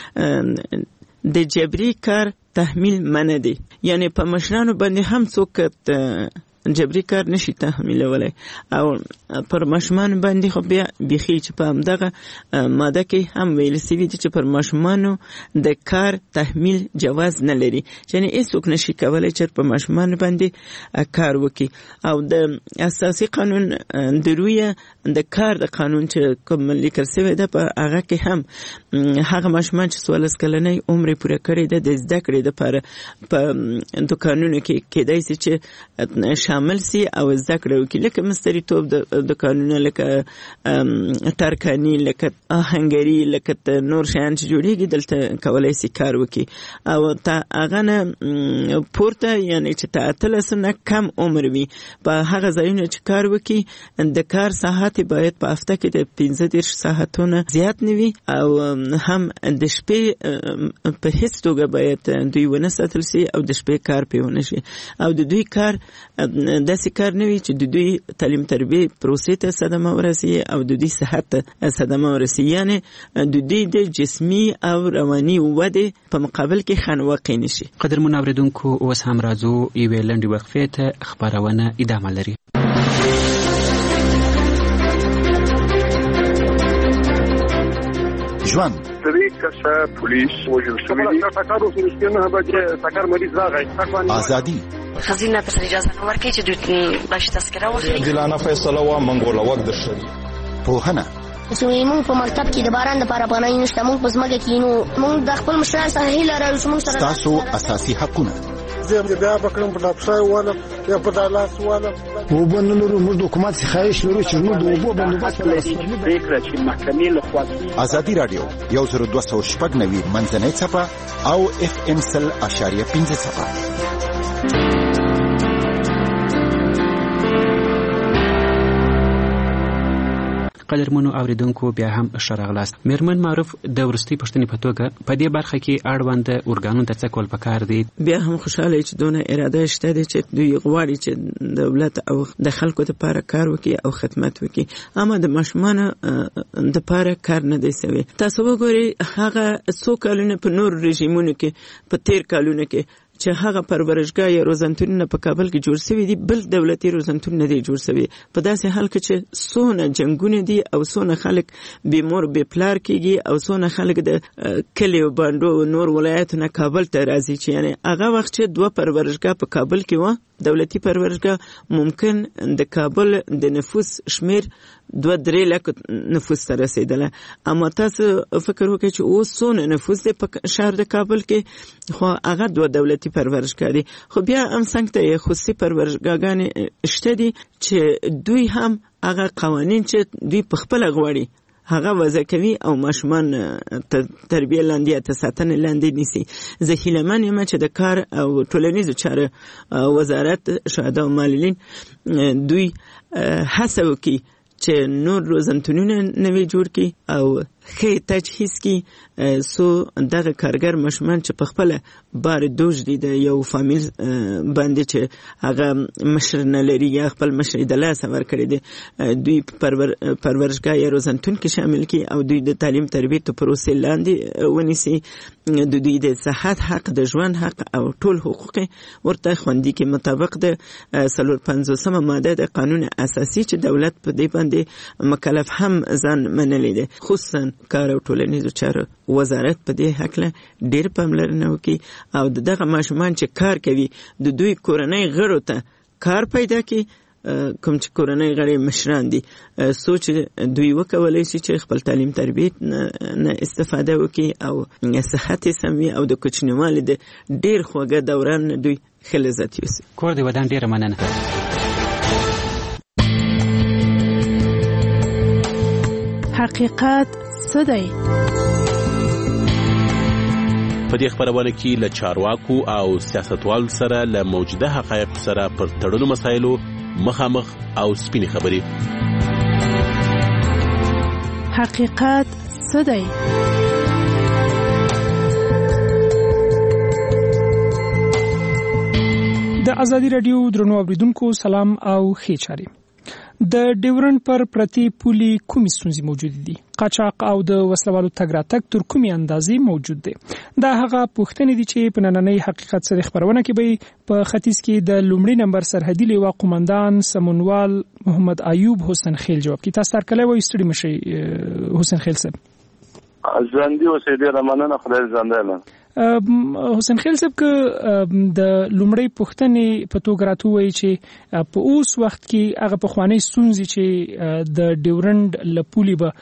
چې د جبري کار تحمیل منع دی، یعنی په مشرانو باندې هم څوک جبري کار نشي تحمیلولی او پر ماشومان باندې خو بیا بیخي چې په همدغه ماده کې هم ویل شوي دي چې پر ماشومانو د کار تحمیل جواز نه لري، یعنی هیڅوک نشي کولی چې په ماشومان باندې کار وکړي. او د اساسي قانون د رویه د کار د قانون چې کوم لیکل شوی ده په هغه کې هم هغه ماشومان چې 14 کلنۍ عمر پوره کړی ده د زده کړې دپاره په دوکانونو کې کیدای شي چې شامل سي او زده کړه وکړي، لکه مستریتوب د قانونونه، لکه ترکاني، لکه آهنګري، لکه نور شیان چې جوړیږي دلته کولی سي کار وکړي. او هغه نه پورته یعنی چې ته 18 نه کم عمر وي په هغه ځایونو چې کار وکړي د کار ساعت باید په هفته کې د 15 ساعتونه زیات نه وي او هم د شپې په هیڅ توګه باید دوی ونه ساتل سي او د شپې کار پې ونه شي او د دوی کار داسې کار نه وي چې د دوی تعلیم تربیه پروسې ته صدمه ورسي او د دوی صحت ته صدمه ورسي، یعنی د دوی د جسمي او رواني ودې په مقابل کې خنډ واقع نشي. قدرمن اوریدونکو، اوس هم راځو یوې لنډې وقفې ته، خبرونه ادامه لري. ژوند. 3 کسه پولیس وژل شوي دي. ټکر وسو نه به ټکر مریض راغی. ازادي خزینه په اجازه نه ورکړي چې دوی باش تذکره واخلي. عادلانه فیصله و منګول وخت درشري. پوهنه زموږ په مکتب کې د باران لپاره پناه نشته. موږ په ځمکه کې نو موږ د خپل مشران سره هیله لرو چې موږ سره تاسو اساسي حقونه. زه بیا بکرم په لاپسای واله یا په دالاس واله وبنلو موږ د حکومت څخه خواهش لرو چې موږ د اوبو بندوبست پریکړه چې محکمې لخوا. ازادي رادیو 10290 منځنۍ صفحه او FM 100.5 صفحه. قدرمنو اوریدونکو بیا هم ښه راغلاست. میرمن معروف د وروستۍ پوښتنې په توګه په دې برخه کې اړوند ارګانونو ته څه کول پکار دي؟ بیا هم خوشاله چې دونه اراده شته دي چې دوی غواړي چې دولت او د خلکو لپاره کار وکړي او خدمت وکړي، اما د ماشومانو د لپاره کار نه دی سوی. تاسو وګورئ هغه څو کلونه په نور رژیمونو کې په تیر کلونو کې چې هغه پرورشګاه یا روزنتونونه په کابل کې جوړ شوي دي، بل دولتي روزنتون نه دی جوړ شوی. په داسې حال کې چې څونه جنګونه دي او څونه خلک بې مور بې پلار کېږي او څونه خلک د کلیو بانډو نور ولایتونه کابل ته راځي، چې یعنی هغه وخت چې 2 پرورشګاه په کابل کې و، دولتي پرورشګاه، ممکن د کابل د نفوس شمیر 2-3 لک نفوس ته رسیدله. اما تاسو فکر وکړئ چې اوس څونه نفوس دی په شهر د کابل کې، خو هغه 2 دولتي پرورشګاه دي. خو بیا هم څنګه ته خصوصي پرورشګاهګانې شته دي چې دوی هم هغه قوانین چې دوی په خپل غواړي هغه وضع کوي او ماشومان تربیه لاندې ته ساتنه لاندې نیسي. زه هیله من یم چې د کار او ټولنیزو چارو وزارت شهدا او معلولین دوی هڅه وکړي چې نور روزنتونونه نوي جوړ کړي او ښه تجهیز کړي څو دغه کارګر ماشومان چې په خپله بار دوج دي د یو فامیل باندې چې هغه مشر نه لري یا خپل مشر د لاسه ورکړی دی، دوی پرورشګاه یا روزنتون کې شامل کړي او دوی د تعلیم تربیې ته پروسې لاندې ونیسي، د دوی د صحت حق، د ژوند حق او ټول حقوق ورته خوندي کړي مطابق د 450 ماده د قانون اساسي چې دولت په دې باندې مکلف هم ځان منلی دی. خصوصا کار او ټولنیزو چارو وزارت په دې حقله ډېر پاملرنه وکړي او دغه ماشومان چې کار کوي د دوی کورنۍ غړو ته کار پیدا کړي، کوم چې کورنۍ غړي مشران دي، سوچ دوی وکولای شي چې خپل تعلیم تربیت نه استفاده وکړي او صحت سمي او د کوچنیوالي د ډېر خوږه دوران دوی ښه لذت یوسي. کور دی ودان ډېره مننه. حقیقت څه دی؟ په دې خبرونه کې له چارواکو او سیاستوالو سره له موجوده حقایق سره پر تړلو مسایلو مخامخ او سپینې خبرې. حقیقت څه دی؟ د ازادي رادیو درنو اوریدونکو سلام او ښې چارې. د ډیورنډ پر پرتی پولي کومې ستونزې موجود دي؟ قاچاق او د وسلوالو تګ راتګ تر کومې اندازې موجود دي؟ دا هغه پوښتنې دي چې په نننۍ حقیقت سره خبرونه کې به په ختیځ کې د لومړي نمبر سرحدي لیوا قومندان سمونوال محمد ایوب حسین خیل جواب کی. تاسو تر کله وایي ستړي مشي حسین خیل صاحب؟ ژوندۍ اوسې ډېره مننه، خدای ژوندی. حسین خیل صاحب که د لومړی پوښتنې په توګه راته ووایي چې په اوس وخت کې هغه پخوانۍ ستونزې چې د ډیورنډ له پولې به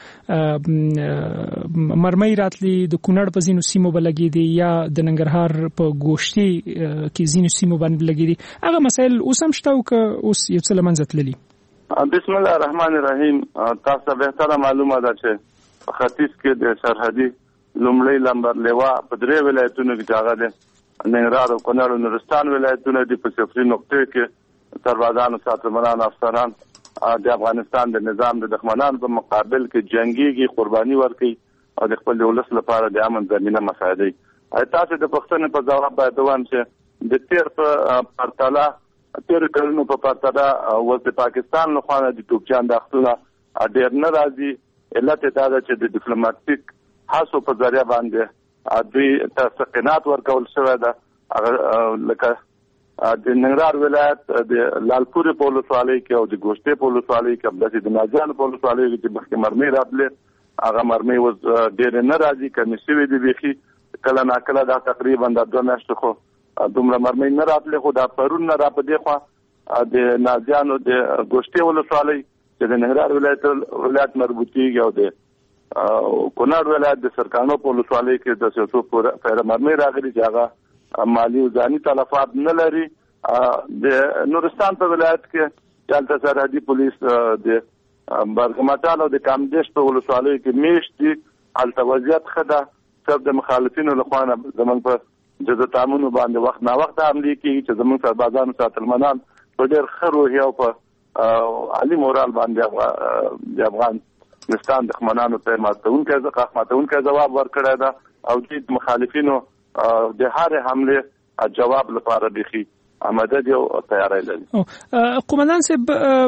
مرمۍ راتلي، د کونړ په ځینو سیمو به لګېدې یا د ننګرهار په ګوشتې کې ځینو سیمو باندې لګېدې، هغه مسایل اوس هم شته او که اوس یو څه له منځه تللي؟ بسم الله الرحمن الرحیم. تاسو ته بهتره معلومه ده چې په ختیځ کې د سرحدي لومړی نمبر لیوا په 3 ولایتونو کې هغه د ننګرهار او کونړ او نورستان ولایتونه دي. په صفري نقطې کې سربازان او ساترمنان افسران د افغانستان د نظام د دښمنانو په مقابل کې جنگيږي، قرباني ورکوي او د خپل ولس لپاره د امن ضمینه مساعدوي. تاسو د پوښتنې په ځواب باید ووایم چې د تیر په پرتله تیر کلونو په پرتله د پاکستان لخوا د توپچیان داخلونه ډېر نه راځي. علت دا ده چې د ډیپلوماټیک هڅو په ذریعہ باندې دوی ته سقینات ورکول شوی ده. لکه د ننګرهار ولایت د لالپورې په ولسوالۍ کې او د ګوشتې په ولسوالۍ کې، همداسې د ناجیانو په ولسوالۍ کې چې مخکې مرمۍ راتلې هغه مرمۍ اوس ډېرې نه راځي کمې شوې دي بیخي کله ناکله دا تقریبا د 2 میاشتو خو دومره مرمۍ نه راتلې خو دا پرون نه را په دې خوا د نازیانو د ګوشتې ولسوالۍ چې د ننګرهار ولایت مربوطیږي او د کونړ ولایت د سرکانو په ولسوالۍ کې د څو پیره مرمۍ راغلي چې هغه مالی او ځاني تلفات نه لري د نورستان په ولایت کې دلته سرحدي پولیس د برګمټال او د کامدیش په ولسوالۍ کې میشت دي هلته وضعیت ښه ده صرف د مخالفینو لخوا نه زموږ په جزا تعاملونو باندې وخت نا وخت حملې کېږي چې زموږ سربازانو ساتلمنان په ډېر ښه روحیه او په عالي مورال باندې د افغانستان دښمنانو ته ماتونکی ځواب ورکړی ده او دوی د مخالفینو د هرې حملې جواب لپاره بیخي آماده دي او تیاری لري. قومندان صاحب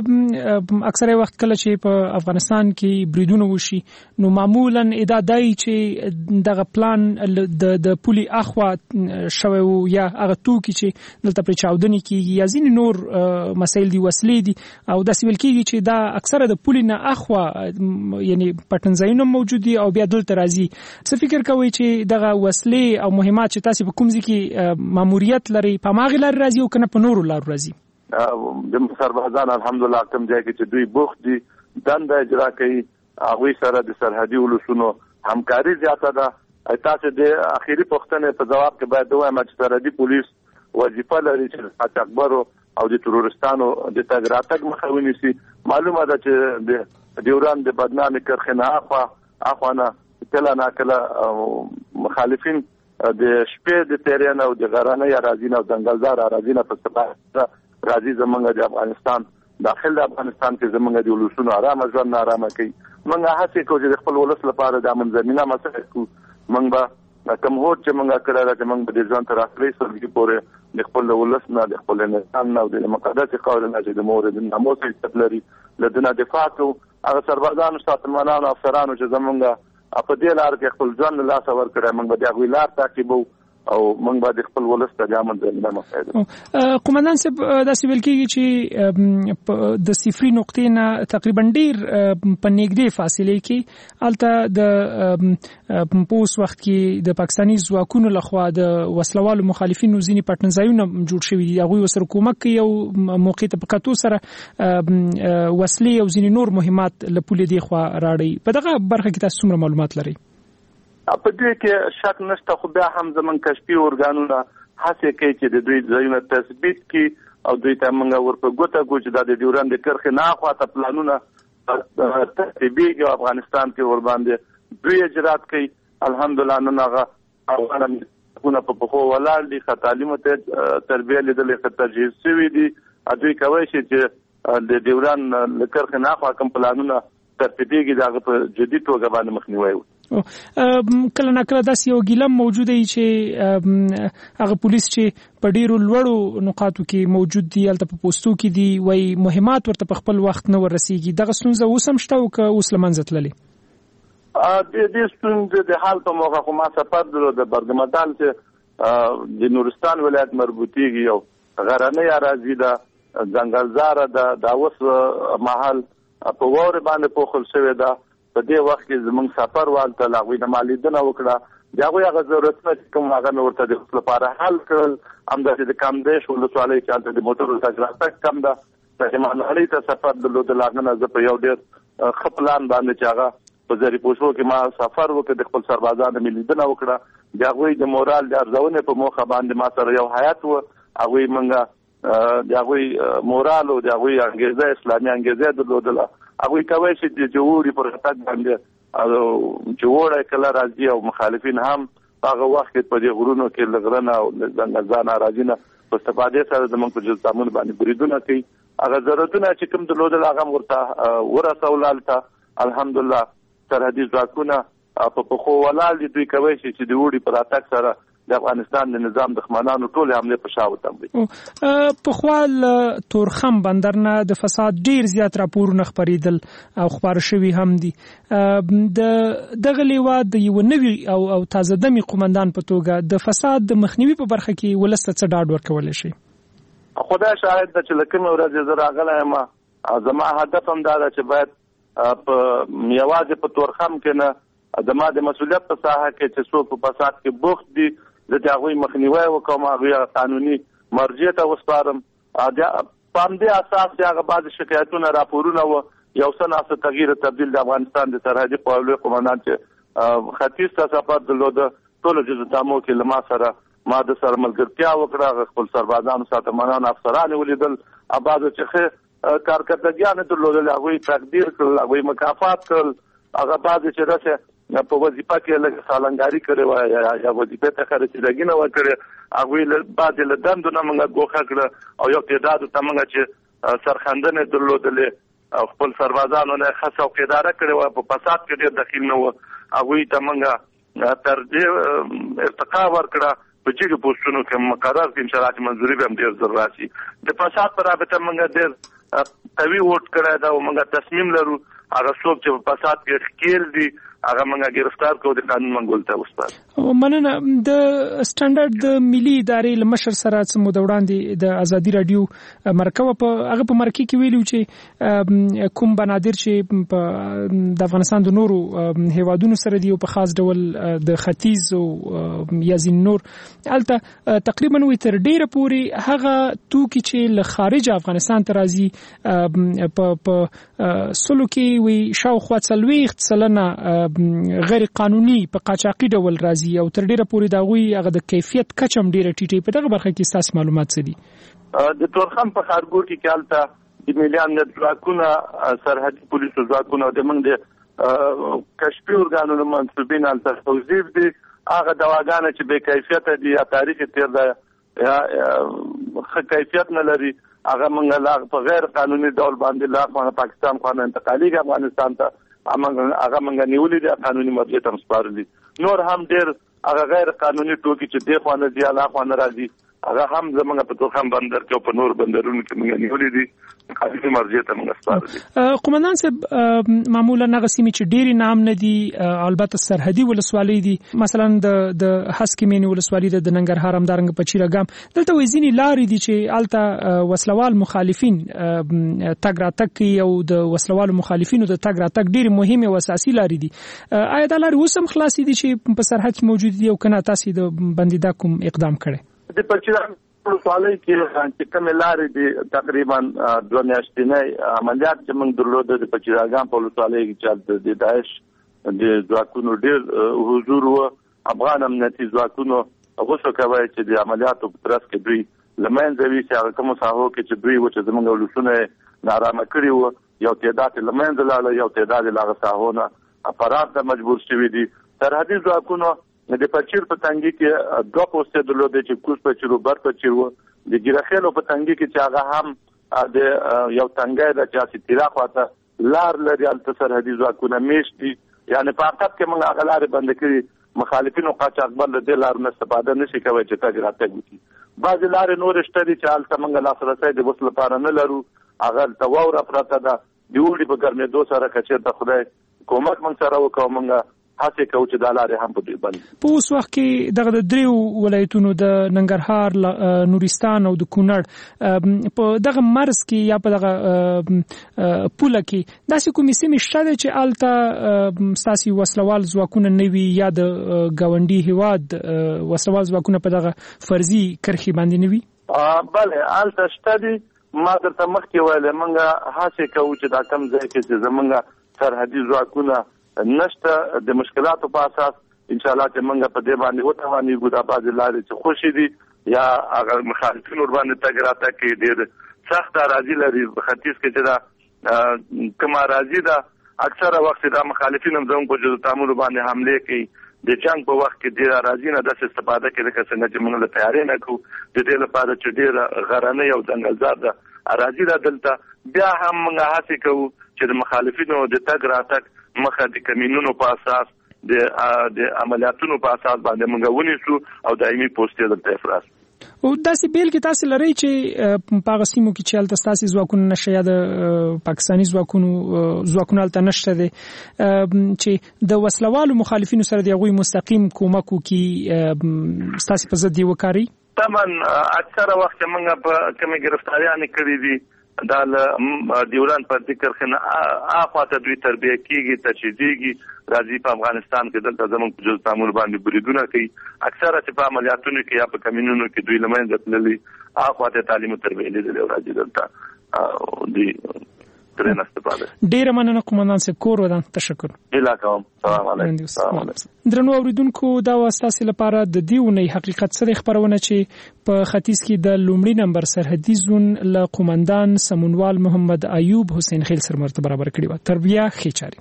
اکثره وخت کله چې په افغانستان کې بریدونه وشي نو معمولا ادعا دی چې دغه پلان د پولي اخوا شوی یا هغه توکي چې دلته پر چاودنې کیږي یا ځینې نور مسایل دي وسلې دي او داسې ویل کیږي چې دا اکثره د پولي نه اخوا یعنی پټنځایونه موجود دي او بیا دلته راځي. څه فکر کوئ چې دغه وسلې او مهمات چې تاسو په کوم ځای کې ماموریت لري په ماغه لار راځي او کنه په نورو لار راځي؟ د سربازان الحمدلله کوم ځای کې چې دوی بوخت دي دنده اجرا کوي هغوی سره د سرحدي ولسونو همکاري زیاته ده. تاسو د اخیری پوښتنې په جواب کې باید ووایم چې سرحدي پولیس وظیفه لري چې قاچاقبرو او د ترورستانو د تګ راتګ مخه ونیسي. معلومه ده چې د ډیورند د بدنامۍ کرښې نه اخوا نه کله ناکله مخالفین د شپې د تیرین او د غرانه یا راځین او ځنګلدار راځین په سبا راځي زمونږ د افغانستان داخل د افغانستان کې زمونږ د ولسونو آرام ژوند آرام کوي. موږ هڅه کوو چې خپل ولس لپاره د امن زمينه مسله کوو. موږ به کوم هوټ چې موږ کړی دا چې موږ به د ځان تر اخري سره پورې د خپل ولس نه د خپل نظام نه او د مقدس قانون نه چې د مورد ناموس عزت لري لدنه دفاع کوو. هغه سربازانو ساتلمنانو افسرانو چې زمونږ په دې لار کې خپل ځان له لاسه ورکړی موږ به د هغوی لار تعقیبو او موږ به د خپل ولس ته د امن ضمینه مساعده. قومندان صاحب داسې ویل کېږي چې د صفري نقطې نه تقریبا ډېر په نږدې فاصلې کې هلته د په اوس وخت کې د پاکستاني ځواکونو لخوا د وسلوالو مخالفینو ځینې پټنځایونه جوړ شوي دي هغوی ورسره کومک کوي او موقع ته په کتو سره وسلې او ځینې نور مهمات له پولې دې خوا راړي. په دغه برخه کې تاسو څومره معلومات لرئ؟ په دې کې شک نشته خو بیا هم زمون کشفي ارګانونه هڅه کوي چې د دوی ځایونه تثبیت کړي او دوی ته موږ ورپه ګوته کو چې د ډیورند کرښې نه خواته پلانونه ترتیبېږي افغانستان کې ور باندې دوی اجرات کوي. الحمدلله نن هغه افغانانو په پخو ولاړ دي تعلیم ته تربیه لیدلې تجهیز شوي دي دوی کوي چې د ډیورند کرښې نه خوا کوم پلانونه ترتیبېږي دغه په جدي توګه باندې مخنیوي وي. کله ناکله داسې یو ګیلم موجوده وي چې هغه پولیس چې په ډیرو لوړو نقاطو کې موجود دي هلته په پوستو کې دي وایي مهمات ورته په خپل وخت نه ورسیږي. دغه ستونزه اوس هم شته او که اوس له منځه تللې؟ دې ستونزې د حال په موقع خو ما سفر درلود د برګمټال چې د نورستان ولایت مربوطیږي او غرنۍ اراضي ده ځنګلزاره ده دا اوس مهال په واورې باندې پوښل شوې ده. په دې وخت کې زموږ سفر والته هغوی نه مالیدنه وکړه د هغوی هغه ضرورتونه چې کوم هغه مې ورته د لپاره حل کړل. همداسې د کامدیش ولسوالۍ چې هلته د موټرو تګ راتګ کم ده رحمانهالۍ ته سفر درلودل هغه نه زه په یو ډېر ښه پلان باندې چې هغه په زریپوشو کې ما سفر وکړ د خپل سربازانو مې لیدنه وکړه د هغوی د مورال د ارزونې په موخه باندې ما سره یو هیات و هغوی موږ د هغوی مورال او د هغوی انګیزه اسلامي انګیزه درلودله. هغوی کوي چې د جوړې پر خطر باندې جوړه کله راځي او مخالفین هم هغه وخت په دې غرونو کې لغرنه او ځنګلزان راځي په استفاده سره زموږ په جزامون باندې بریدونه کوي. هغه ضرورتونه چې کوم درلودل هغه ورته ورسولالته الحمدلله سرحدي ځواکونه په پخو ولاړ دي. دوی کوي چې د وړي پر اتاک سره د افغانستان د نظام دښمنانو ټول حمله په شاو تموي. په خپل تورخم بندر نه د فساد ډیر زیات راپورونه خبرېدل او خبر شوی هم دي. دغه لیوا د یو نوی او تازه دمي قومندان په توګه د فساد د مخنیوي په برخه کې ولست څه ډاډ ورکول شي؟ خدای شاهد د چې لکه ورځ زه راغلی ما زما هدف هم دا چې باید په یوازې په تورخم کې نه د ما د مسؤلیت په ساحه کې چې څوک په فساد کې بوخت دي د هغوی مخنیوی وکړم، هغوی قانوني مرجع ته وسپارم. په همدې اساس د هغه بعضې شکایتونه راپورونه وه یو څه ناسه تغییر تبدیل د افغانستان د سرحدي قواو لوی قمندان چې ختیځ ته سفر درلوده ټولو جزتامو کې له ما سره ما د سره ملګرتیا وکړه، خپل سربازانو ساتمانان افسران ولیدل، بعضو چې ښه کارکردګیانې درلودل هغوی تقدیر کړل، هغوی مکافات کړل، هغه بعضې چې داسې په وظیفه کې لږ سالنګاري کړې وه یا وظیفې ته خرڅېدګي نه وه کړې، هغوی بعضې له دندو نه موږ ګوښه کړه او یو تعدادو ته موږ چې سرخندنې درلودلې او خپل سربازانو نه ښه څوکیداره کړې وه، په فساد کې ډېر دخیل نه وه، هغوی ته موږ تر دې ارتقا ورکړه په جګو پوسټونو کې مقرر کړي، انشاءالله چې منظوري به هم ډېر زر راشي. د فساد په رابطه موږ ډېر قوي ووټ کړی ده او موږ تصمیم لرو هغه څوک چې په فساد کې ښکېل دي هغه موږ ګرفتار کړو، د قانون منګول ته وسپارو. مننه. د سټنډرډ د ملي ادارې له مشر سره څه موده وړاندې د ازادي راډیو مرکه هغه په مرکه کې ویلي چې کوم بنادر چې د افغانستان د نورو هیوادونو سره دی او په خاص ډول د ختیځ او یا ځینې نور هلته تقریبا وي تر ډیره پورې هغه توکي چې له خارج افغانستان ته راځي په سلو کې وي شاوخوا 40 سلنه غیر قانوني په قاچاقي ډول راځي او تر ډیره پورې د هغوی هغه د کیفیت کچه هم ډیره ټیټه. په دغه برخه کې ستاسو معلومات څه دي؟ د تورخم په ښارګوټي کې هلته د ملي امنیت ځواکونه، سرحدي پولیسو ځواکونه او د موږ د کشفي ارګانونو منصوبین هلته توظیف دي. هغه دواګانې چې بې کیفیته دي یا تاریخ تیر ده یا ښه کیفیت نه لري هغه موږ په غیر قانوني ډول باندې له خوا پاکستان خوا نه انتقالېږي افغانستان ته، هغه موږ نیولي دي قانوني مرجع ته هم سپارلي. نور هم ډېر هغه غیر قانوني توکي چې دې خوا نه ځي هغه خوا نه راځي هغه هم زموږ په تورخم بندر کې او په نور بندرونو کې موږ نیولي دي، قانوني مرجع ته موږ سپارلي. قمندان صاحب معمولا هغه سیمې چې ډېرې نام نه دي البته سرحدي ولسوالۍ دي، مثلا د هسکې مینې ولسوالۍ د ننګرهار همدارنګه په چیراګام دلته وایي ځینې لارې دي چې هلته وسلوال مخالفین تګ راتګ کوي او د وسلوالو مخالفینو د تګ راتګ ډېرې مهمې او اساسي لارې دي. آیا دا لارې اوس هم خلاصې دي چې په سرحد کې موجود دي او که نه تاسې د بندیدا کوم اقدام کړی؟ د پچیراګام ولسوالۍ کې چې کومې لارې دي تقریبا 2 میاشتنۍ عملیات چې موږ درلوده د پچیراګام په ولسوالۍ کې چې د داعش د ځواکونو ډېر حضور و، افغان امنیتي ځواکونو غوښه کوي چې د عملیاتو په ترڅ کې دوی له منځه ویسي هغه کومو ساحو کې چې دوی و چې زموږ ولسونه نارامه کړي وو، یو تعداد له منځه لاړه، یو تعداد له هغه ساحو نه فرار ته مجبور شوي دي. سرحدي ځواکونو د پچیر په تنګي کې 2 پوسټې درلودې چې کوز پچیر او بر پچیر و، د ګیرخېلو په تنګي کې چې هغه هم د یو تنګی د چاسي تیرا خواته لار لري هلته سرحدي ځواکونه میشت دي، یعنې په حقیقت کې موږ هغه لارې بندې کړي، مخالفینو قاچاقبر له دې لارو نه استفاده نشي کولی چې تګ راتګ وکړي. بعضې لارې نورې شته دي چې هلته موږ لاسرسی د اوس لپاره نه لرو، هغه هلته واوره پرته ده، د اوړي په ګرمېدو سره که چېرته خدای کومک موږ سره وکړو موږ هڅه کوو چې دا لارې هم په دوی باندې. په اوس وخت کې دغه د 3 ولایتونو د ننګرهار، نورستان او د کونړ په دغه مرز کې یا په دغه پوله کې داسې کومې سیمې شته دي چې هلته ستاسې وسلوال ځواکونه نه وي یا د ګاونډي هیواد وسلوال ځواکونه په دغه فرضي کرښې باندې نه وي؟ بله هلته شته دي. ما درته مخکې ویلې موږ هڅې کوو چې دا کوم ځای کې چې زموږ سرحدي ځواکونه نشته د مشکلاتو په اساس انشاءالله چې موږ په دې باندې وتوانیږو دا بعضې لارې چې خوشې دي یا هغه مخالفین ورباندې تګ راتګ کوي ډېر سخت اراضي لري. په ختیځ کې چې دا کومه اراضي ده اکثره وخت دا مخالفین هم زموږ په جزو تعامل باندې حملې کوي. د جنگ په وخت کې ډېر اراضي نه داسې استفاده کوي لکه څنګه چې موږ له تیارې نه کوو، د دې لپاره چې ډېره غرنۍ او ځنګلزار ده اراضي ده دلته. بیا هم موږ هڅې کوو چې د مخالفینو د تګ راتګ مخه د کمینونو په اساس د عملیاتونو په اساس باندې موږ ونیسو او دایمي پوسټې دلته افراز. او داسې بیل کې تاسو لرئ چې په هغه سیمو کې چې هلته ستاسې ځواکونه نشته یا د پاکستاني ځواکونه هلته نشته دی چې د وسلوالو مخالفینو سره د هغوی مستقیم کومک وکړي ستاسې په ضد یې وکاروي؟ طبعا اکثره وخت موږ په کومې ګرفتاریانې کړې دي دا ډیورند پرتې کرخنه اخواته دوی تربیه کیږي تجهیزيږي راځي په افغانستان کې دلته زموږ په جز تعامل باندې بریدونه کوي اکثره چې په عملیاتونو کې یا په کمینونو کې دوی لمنځه تللي اخواته تعلیم او تربیه لیدل راځي دلته دوی ترې نستفاده. ډیر مننه قومندان صاحب کور ودان تشکر. الهکم سلام علیکم. درنو اوریدونکو دا واسطه لپاره د دیونی حقیقت سره خبرونه چې په ختیځ کې د لومړي نمبر سرحدي زون له قومندان سمونوال محمد ایوب حسین خیل سره مرتبه برابر کړی و. تربیه خېچاري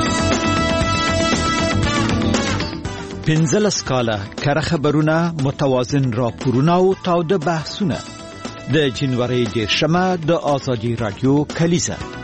15 کاله کره خبرونه متوازن راپورونه او تاوده بحثونه د جنوري 10 د آزادي رادیو کلیزه